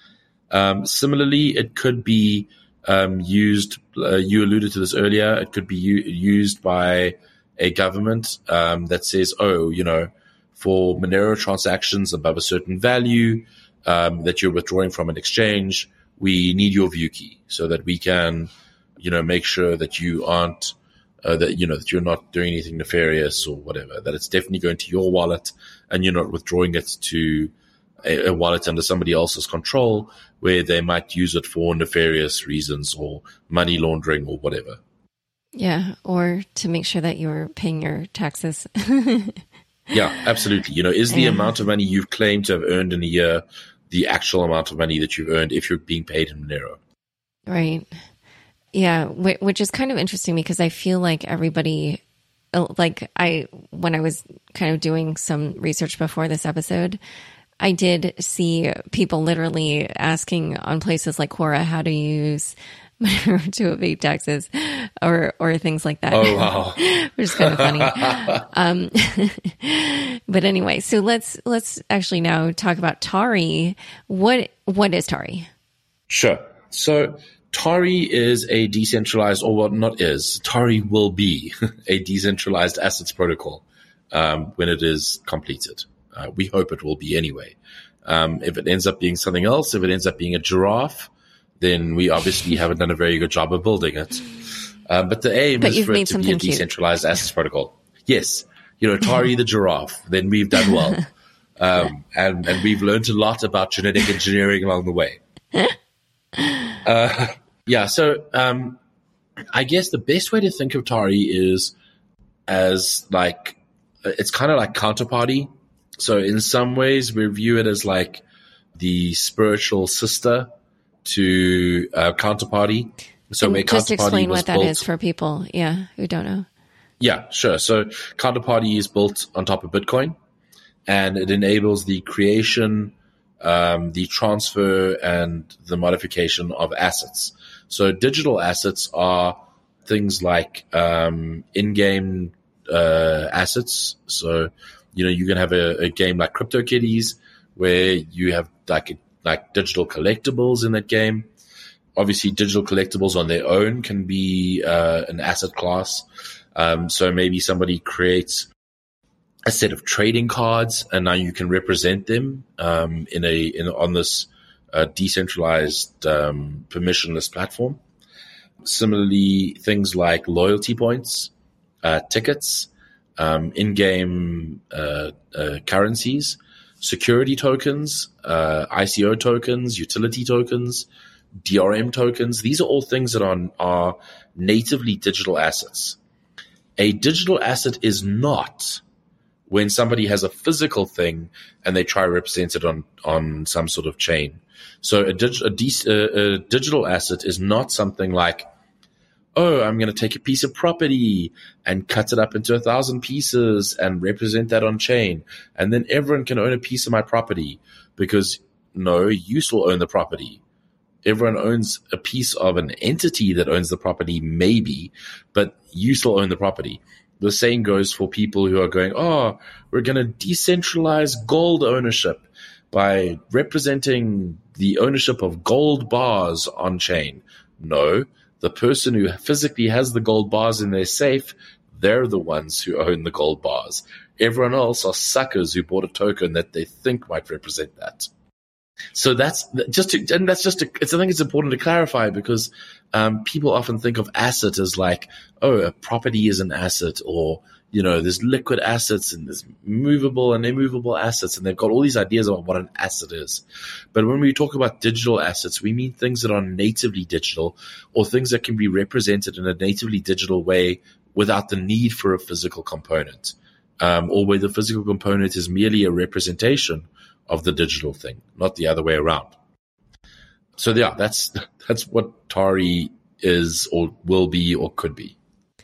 Um, similarly, it could be, um, used, uh, you alluded to this earlier, it could be u- used by a government, um, that says, oh, you know, for Monero transactions above a certain value, um, that you're withdrawing from an exchange, we need your view key so that we can, you know, make sure that you aren't, uh, that, you know, that you're not doing anything nefarious or whatever, that it's definitely going to your wallet and you're not withdrawing it to a, a wallet under somebody else's control where they might use it for nefarious reasons or money laundering or whatever. Yeah. Or to make sure that you're paying your taxes. Yeah, absolutely. You know, is the yeah. amount of money you've claimed to have earned in a year the actual amount of money that you've earned if you're being paid in Monero? Right. Yeah, which is kind of interesting because I feel like everybody, like I, when I was kind of doing some research before this episode, I did see people literally asking on places like Quora how to use Monero to evade taxes or or things like that. Oh, wow. Which is kind of funny. um, but anyway, so let's let's actually now talk about Tari. What what is Tari? Sure. So Tari is a decentralized, or what not is, Tari will be a decentralized assets protocol um, when it is completed. Uh, we hope it will be anyway. Um, if it ends up being something else, if it ends up being a giraffe, then we obviously haven't done a very good job of building it. Uh, but the aim but is for it to be a decentralized cute. assets protocol. Yes. You know, Tari the giraffe, then we've done well. Um, and, and we've learned a lot about genetic engineering along the way. Uh, yeah, so um, I guess the best way to think of Tari is as like, it's kind of like Counterparty. So in some ways, we view it as like the spiritual sister to uh, Counterparty. So and where just Counterparty explain was what that built, is for people, yeah, who don't know. Yeah, sure. So Counterparty is built on top of Bitcoin, and it enables the creation, um, the transfer, and the modification of assets. So digital assets are things like um, in-game uh, assets. So, you know, you can have a, a game like CryptoKitties where you have like like digital collectibles in that game. Obviously, digital collectibles on their own can be uh, an asset class. Um, so maybe somebody creates a set of trading cards, and now you can represent them um, in a in on this uh, decentralized um, permissionless platform. Similarly, things like loyalty points, uh, tickets, um, in-game uh, uh, currencies, security tokens, uh, I C O tokens, utility tokens, D R M tokens. These are all things that are, are natively digital assets. A digital asset is not when somebody has a physical thing and they try to represent it on, on some sort of chain. So a, dig, a, de, a, a digital asset is not something like, oh, I'm going to take a piece of property and cut it up into a thousand pieces and represent that on chain. And then everyone can own a piece of my property, because no, you still own the property. Everyone owns a piece of an entity that owns the property, maybe, but you still own the property. The same goes for people who are going, oh, we're going to decentralize gold ownership by representing the ownership of gold bars on chain. No, the person who physically has the gold bars in their safe, they're the ones who own the gold bars. Everyone else are suckers who bought a token that they think might represent that. So that's just to, and that's just, to, it's, I think it's important to clarify, because um, people often think of asset as like, oh, a property is an asset, or, you know, there's liquid assets and there's movable and immovable assets, and they've got all these ideas about what an asset is. But when we talk about digital assets, we mean things that are natively digital, or things that can be represented in a natively digital way without the need for a physical component, um, or where the physical component is merely a representation of the digital thing, not the other way around. So yeah, that's that's what Tari is, or will be, or could be.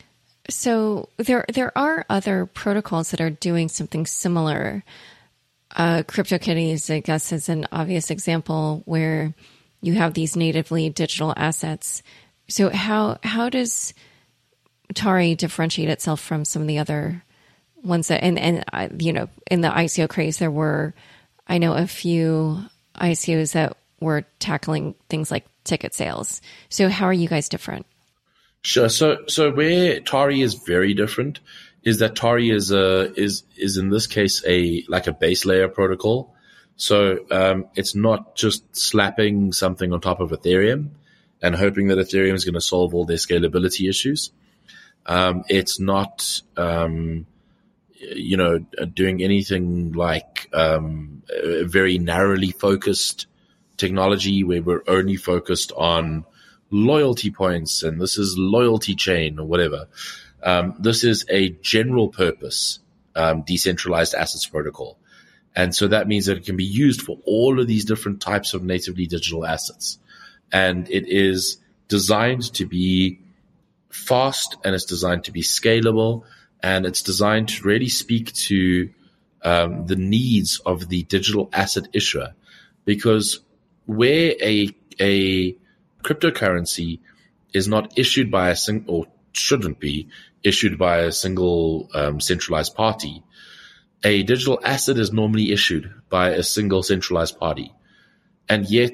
So there there are other protocols that are doing something similar. Uh, CryptoKitties, I guess, is an obvious example where you have these natively digital assets. So how how does Tari differentiate itself from some of the other ones that, and and uh, you know, in the I C O craze, there were, I know, a few I C Os that were tackling things like ticket sales. So how are you guys different? Sure. So, so where Tari is very different is that Tari is a, is, is in this case a, like a base layer protocol. So, um, it's not just slapping something on top of Ethereum and hoping that Ethereum is going to solve all their scalability issues. Um, it's not, um, you know, doing anything like, um, a very narrowly focused technology where we're only focused on loyalty points and this is loyalty chain or whatever. Um, this is a general purpose, um, decentralized assets protocol. And so that means that it can be used for all of these different types of natively digital assets. And it is designed to be fast, and it's designed to be scalable, and it's designed to really speak to um, the needs of the digital asset issuer. Because where a a cryptocurrency is not issued by a single, or shouldn't be issued by a single um, centralized party, a digital asset is normally issued by a single centralized party. And yet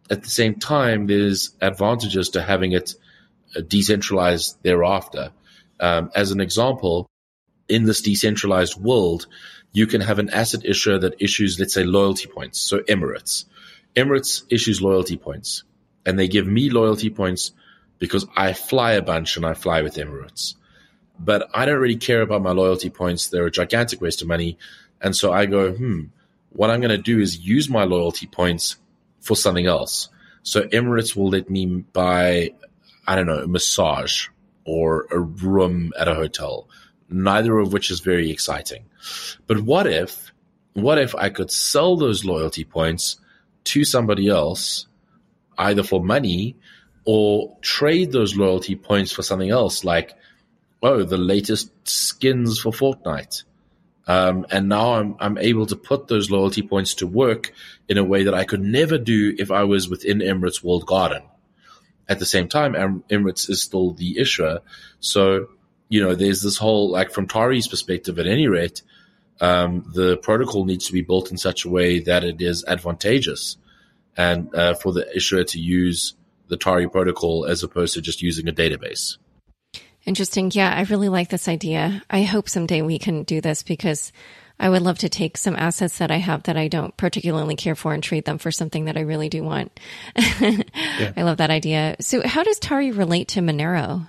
at the same time, there's advantages to having it decentralized thereafter. Um, as an example, in this decentralized world, you can have an asset issuer that issues, let's say, loyalty points. So Emirates. Emirates issues loyalty points, and they give me loyalty points because I fly a bunch and I fly with Emirates. But I don't really care about my loyalty points. They're a gigantic waste of money. And so I go, hmm, what I'm going to do is use my loyalty points for something else. So Emirates will let me buy, I don't know, a massage or a room at a hotel, neither of which is very exciting. But what if, what if I could sell those loyalty points to somebody else, either for money or trade those loyalty points for something else, like, oh, the latest skins for Fortnite. Um, and now I'm, I'm able to put those loyalty points to work in a way that I could never do if I was within Emirates Walled Garden. At the same time, Emirates is still the issuer. So, you know, there's this whole, like from Tari's perspective at any rate, um, the protocol needs to be built in such a way that it is advantageous and uh, for the issuer to use the Tari protocol as opposed to just using a database. Interesting. Yeah, I really like this idea. I hope someday we can do this because I would love to take some assets that I have that I don't particularly care for and trade them for something that I really do want. Yeah. I love that idea. So how does Tari relate to Monero?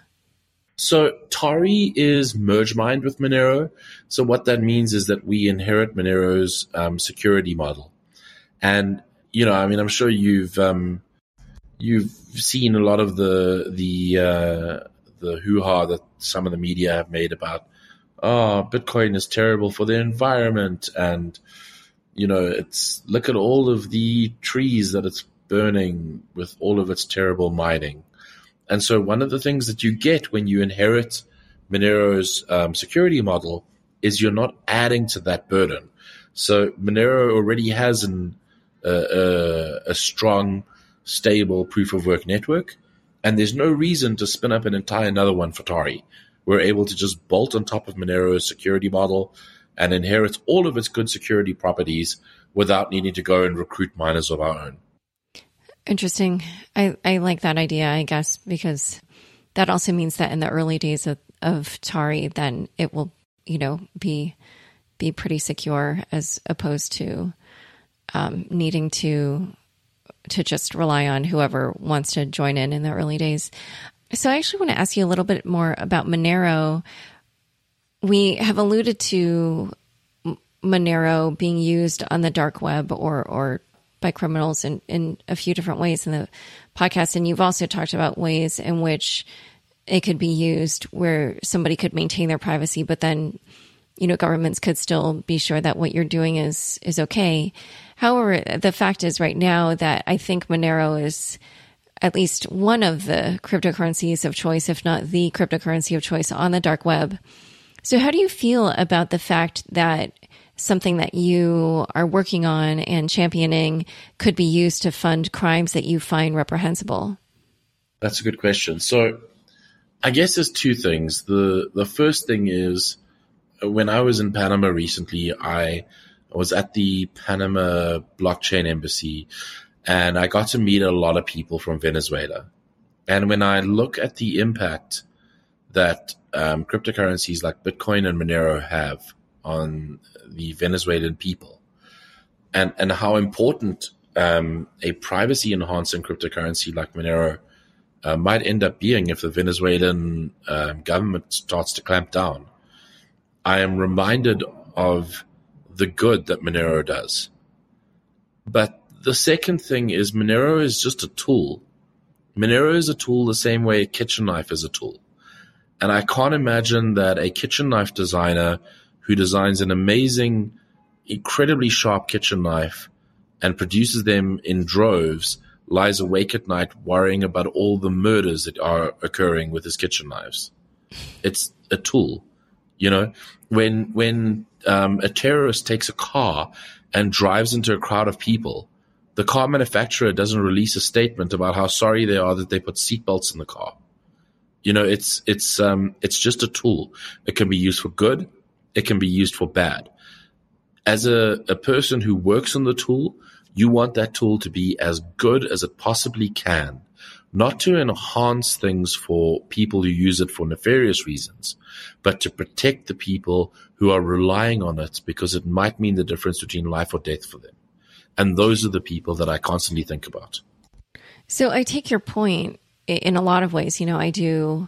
So Tari is merge mined with Monero. So what that means is that we inherit Monero's um, security model. And, you know, I mean, I'm sure you've um, you've seen a lot of the the uh, the hoo-ha that some of the media have made about, oh, Bitcoin is terrible for the environment. And, you know, it's look at all of the trees that it's burning with all of its terrible mining. And so one of the things that you get when you inherit Monero's um, security model is you're not adding to that burden. So Monero already has an, uh, a, a strong, stable proof-of-work network, and there's no reason to spin up an entire another one for Tari. We're able to just bolt on top of Monero's security model and inherit all of its good security properties without needing to go and recruit miners of our own. Interesting. I, I like that idea, I guess, because that also means that in the early days of, of Tari, then it will, you know, be be pretty secure as opposed to um, needing to to just rely on whoever wants to join in in the early days. So I actually want to ask you a little bit more about Monero. We have alluded to Monero being used on the dark web or or by criminals in, in a few different ways in the podcast. And you've also talked about ways in which it could be used where somebody could maintain their privacy, but then, you know, governments could still be sure that what you're doing is, is okay. However, the fact is right now that I think Monero is at least one of the cryptocurrencies of choice, if not the cryptocurrency of choice on the dark web. So how do you feel about the fact that something that you are working on and championing could be used to fund crimes that you find reprehensible? That's a good question. So I guess there's two things. The the first thing is when I was in Panama recently, I was at the Panama Blockchain Embassy and I got to meet a lot of people from Venezuela. And when I look at the impact that um, cryptocurrencies like Bitcoin and Monero have on the Venezuelan people, and, and how important um, a privacy-enhancing cryptocurrency like Monero uh, might end up being if the Venezuelan um, government starts to clamp down, I am reminded of the good that Monero does. But the second thing is Monero is just a tool. Monero is a tool the same way a kitchen knife is a tool. And I can't imagine that a kitchen knife designer who designs an amazing, incredibly sharp kitchen knife and produces them in droves, lies awake at night worrying about all the murders that are occurring with his kitchen knives. It's a tool. You know, when when um, a terrorist takes a car and drives into a crowd of people, the car manufacturer doesn't release a statement about how sorry they are that they put seatbelts in the car. You know, it's it's um, it's just a tool. It can be used for good. It can be used for bad. As a, a person who works on the tool, You want that tool to be as good as it possibly can, not to enhance things for people who use it for nefarious reasons, but to protect the people who are relying on it because it might mean the difference between life or death for them. And those are the people that I constantly think about. So I take your point in a lot of ways. You know, I do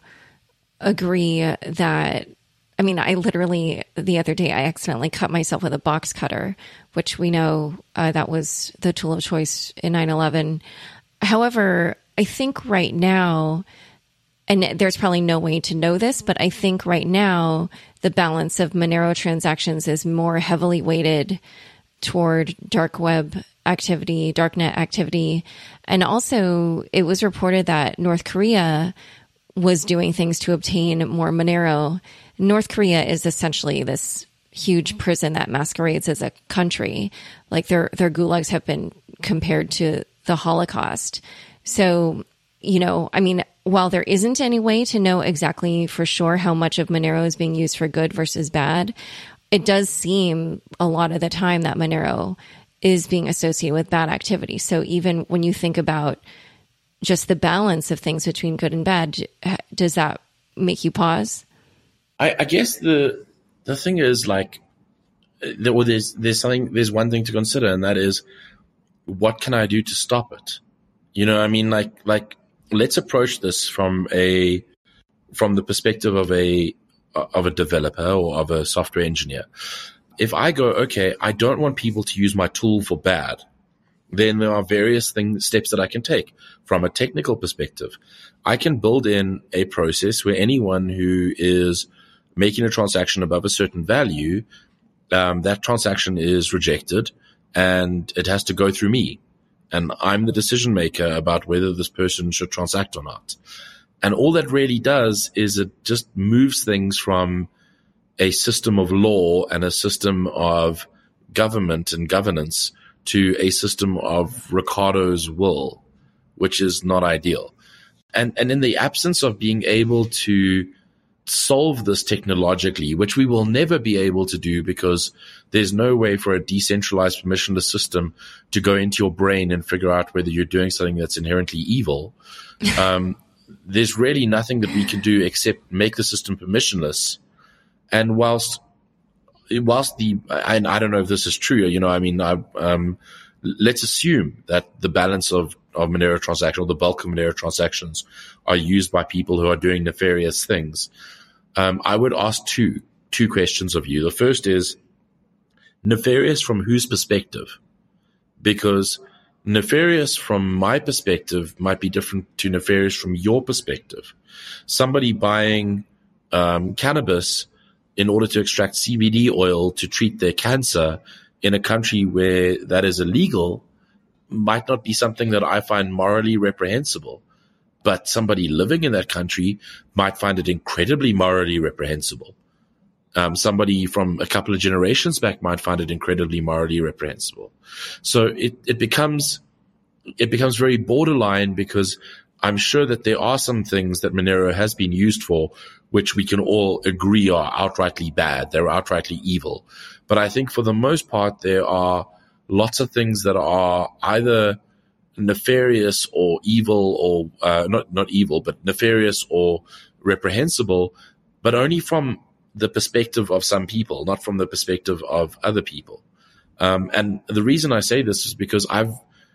agree that, I mean, I literally, the other day, I accidentally cut myself with a box cutter, which we know uh, that was the tool of choice in nine eleven. However, I think right now, and there's probably no way to know this, but I think right now, the balance of Monero transactions is more heavily weighted toward dark web activity, darknet activity. And also, it was reported that North Korea was doing things to obtain more Monero. North Korea is essentially this huge prison that masquerades as a country. Like their their gulags have been compared to the Holocaust. So, you know, I mean, while there isn't any way to know exactly for sure how much of Monero is being used for good versus bad, it does seem a lot of the time that Monero is being associated with bad activity. So even when you think about just the balance of things between good and bad, does that make you pause? I, I guess the the thing is like, there, well, there's there's something there's one thing to consider, and that is, what can I do to stop it? You know, I mean, like like let's approach this from a from the perspective of a of a developer or of a software engineer. If I go, okay, I don't want people to use my tool for bad, then there are various things, steps that I can take. From a technical perspective, I can build in a process where anyone who is making a transaction above a certain value, um, that transaction is rejected and it has to go through me. And I'm the decision maker about whether this person should transact or not. And all that really does is it just moves things from a system of law and a system of government and governance to a system of Ricardo's will, which is not ideal. And, and in the absence of being able to solve this technologically, which we will never be able to do because there's no way for a decentralized permissionless system to go into your brain and figure out whether you're doing something that's inherently evil. Um, there's really nothing that we can do except make the system permissionless. And whilst, whilst the, and I don't know if this is true, you know, I mean, I, um, let's assume that the balance of, of Monero transactions, or the bulk of Monero transactions, are used by people who are doing nefarious things. Um, I would ask two, two questions of you. The first is, nefarious from whose perspective? Because nefarious from my perspective might be different to nefarious from your perspective. Somebody buying um, cannabis in order to extract C B D oil to treat their cancer in a country where that is illegal might not be something that I find morally reprehensible. But somebody living in that country might find it incredibly morally reprehensible. Um, somebody from a couple of generations back might find it incredibly morally reprehensible. So it, it becomes, it becomes very borderline, because I'm sure that there are some things that Monero has been used for, which we can all agree are outrightly bad. They're outrightly evil. But I think for the most part, there are lots of things that are either nefarious or evil, or uh, not, not evil, but nefarious or reprehensible, but only from the perspective of some people, not from the perspective of other people. Um, and the reason I say this is because I've,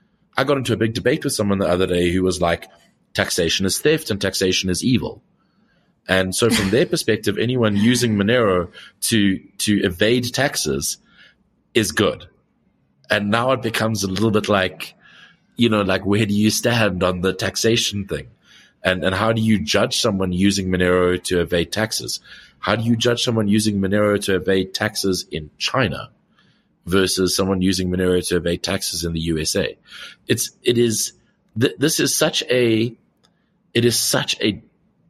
I got into a big debate with someone the other day who was like, taxation is theft and taxation is evil. And so from their perspective, anyone using Monero to, to evade taxes is good. And now it becomes a little bit like, you know, like, where do you stand on the taxation thing? And, and how do you judge someone using Monero to evade taxes? How do you judge someone using Monero to evade taxes in China versus someone using Monero to evade taxes in the U S A? It's, it is, th- this is such a, it is such a,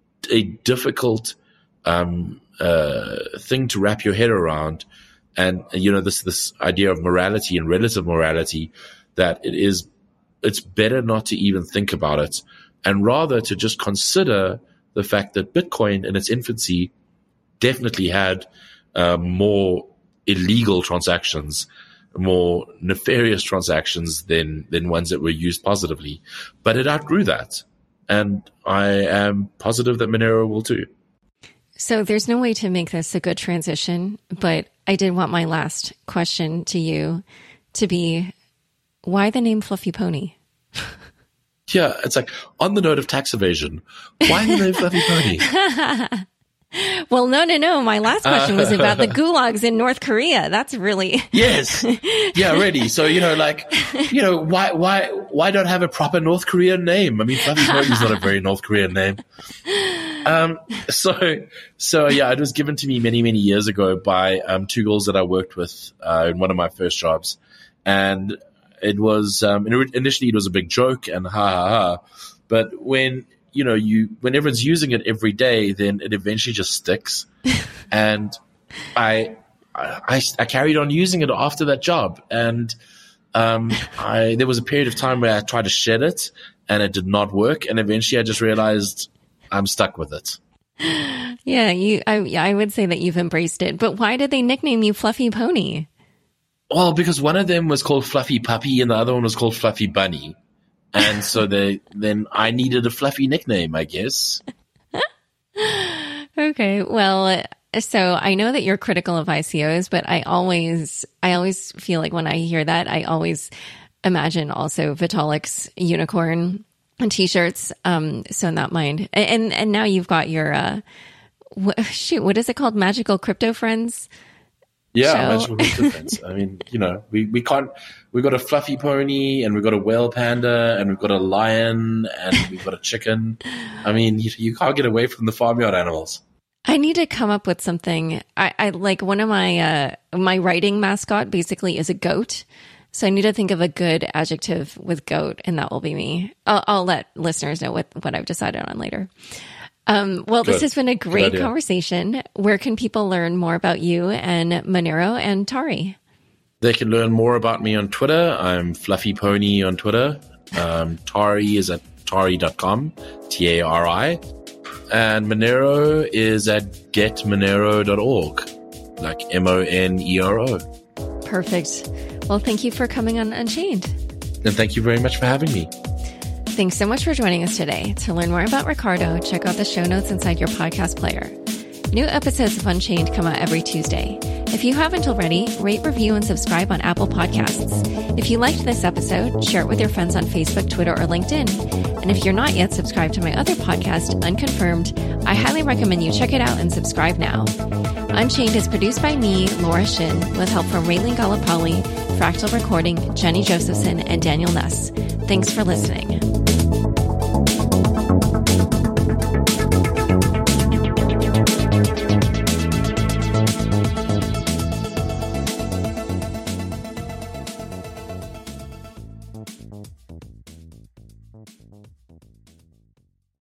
a difficult, um, uh, thing to wrap your head around. And, you know, this, this idea of morality and relative morality, that it is, it's better not to even think about it, and rather to just consider the fact that Bitcoin in its infancy definitely had uh, more illegal transactions more nefarious transactions than, than ones that were used positively. But it outgrew that. And I am positive that Monero will too. So there's no way to make this a good transition, but I did want my last question to you to be, why the name Fluffy Pony? Yeah, it's like, on the note of tax evasion, why the name Fluffy Pony? Well, no, no, no. My last question was about the gulags in North Korea. That's really... Yes. Yeah, really. So, you know, like, you know, why, why, why don't have a proper North Korean name? I mean, Fluffy Pony is not a very North Korean name. Um, so, so yeah, it was given to me many, many years ago by, um, two girls that I worked with, uh, in one of my first jobs. And it was, um, initially it was a big joke and ha ha ha. But when, you know, you, when everyone's using it every day, then it eventually just sticks. And I, I, I carried on using it after that job. And, um, I, there was a period of time where I tried to shed it and it did not work. And eventually I just realized I'm stuck with it. Yeah. You, I, yeah, I would say that you've embraced it, but why did they nickname you Fluffy Pony? Well, because one of them was called Fluffy Puppy and the other one was called Fluffy Bunny. And so they, then I needed a fluffy nickname, I guess. Okay. Well, so I know that you're critical of I C Os, but I always, I always feel like when I hear that, I always imagine also Vitalik's unicorn t-shirts. Um, so in that mind, and, and now you've got your, uh, wh- shoot, what is it called? Magical Crypto Friends? Yeah, show. Magical Crypto Friends. I mean, you know, we, we can't, we've got a fluffy pony and we've got a whale panda and we've got a lion and we've got a chicken. I mean, you, you can't get away from the farmyard animals. I need to come up with something. I, I like one of my, uh, my writing mascot basically is a goat. So I need to think of a good adjective with goat and that will be me. I'll, I'll let listeners know what, what I've decided on later. Um, well, Good. This has been a great conversation. Where can people learn more about you and Monero and Tari? They can learn more about me on Twitter. I'm Fluffy Pony on Twitter. Um, Tari is at tari dot com, T A R I. And Monero is at get monero dot org, like M O N E R O. Perfect. Well, thank you for coming on Unchained. And thank you very much for having me. Thanks so much for joining us today. To learn more about Ricardo, check out the show notes inside your podcast player. New episodes of Unchained come out every Tuesday. If you haven't already, rate, review, and subscribe on Apple Podcasts. If you liked this episode, share it with your friends on Facebook, Twitter, or LinkedIn. And if you're not yet subscribed to my other podcast, Unconfirmed, I highly recommend you check it out and subscribe now. Unchained is produced by me, Laura Shin, with help from Raylene Galapali, Fractal Recording, Jenny Josephson, and Daniel Ness. Thanks for listening.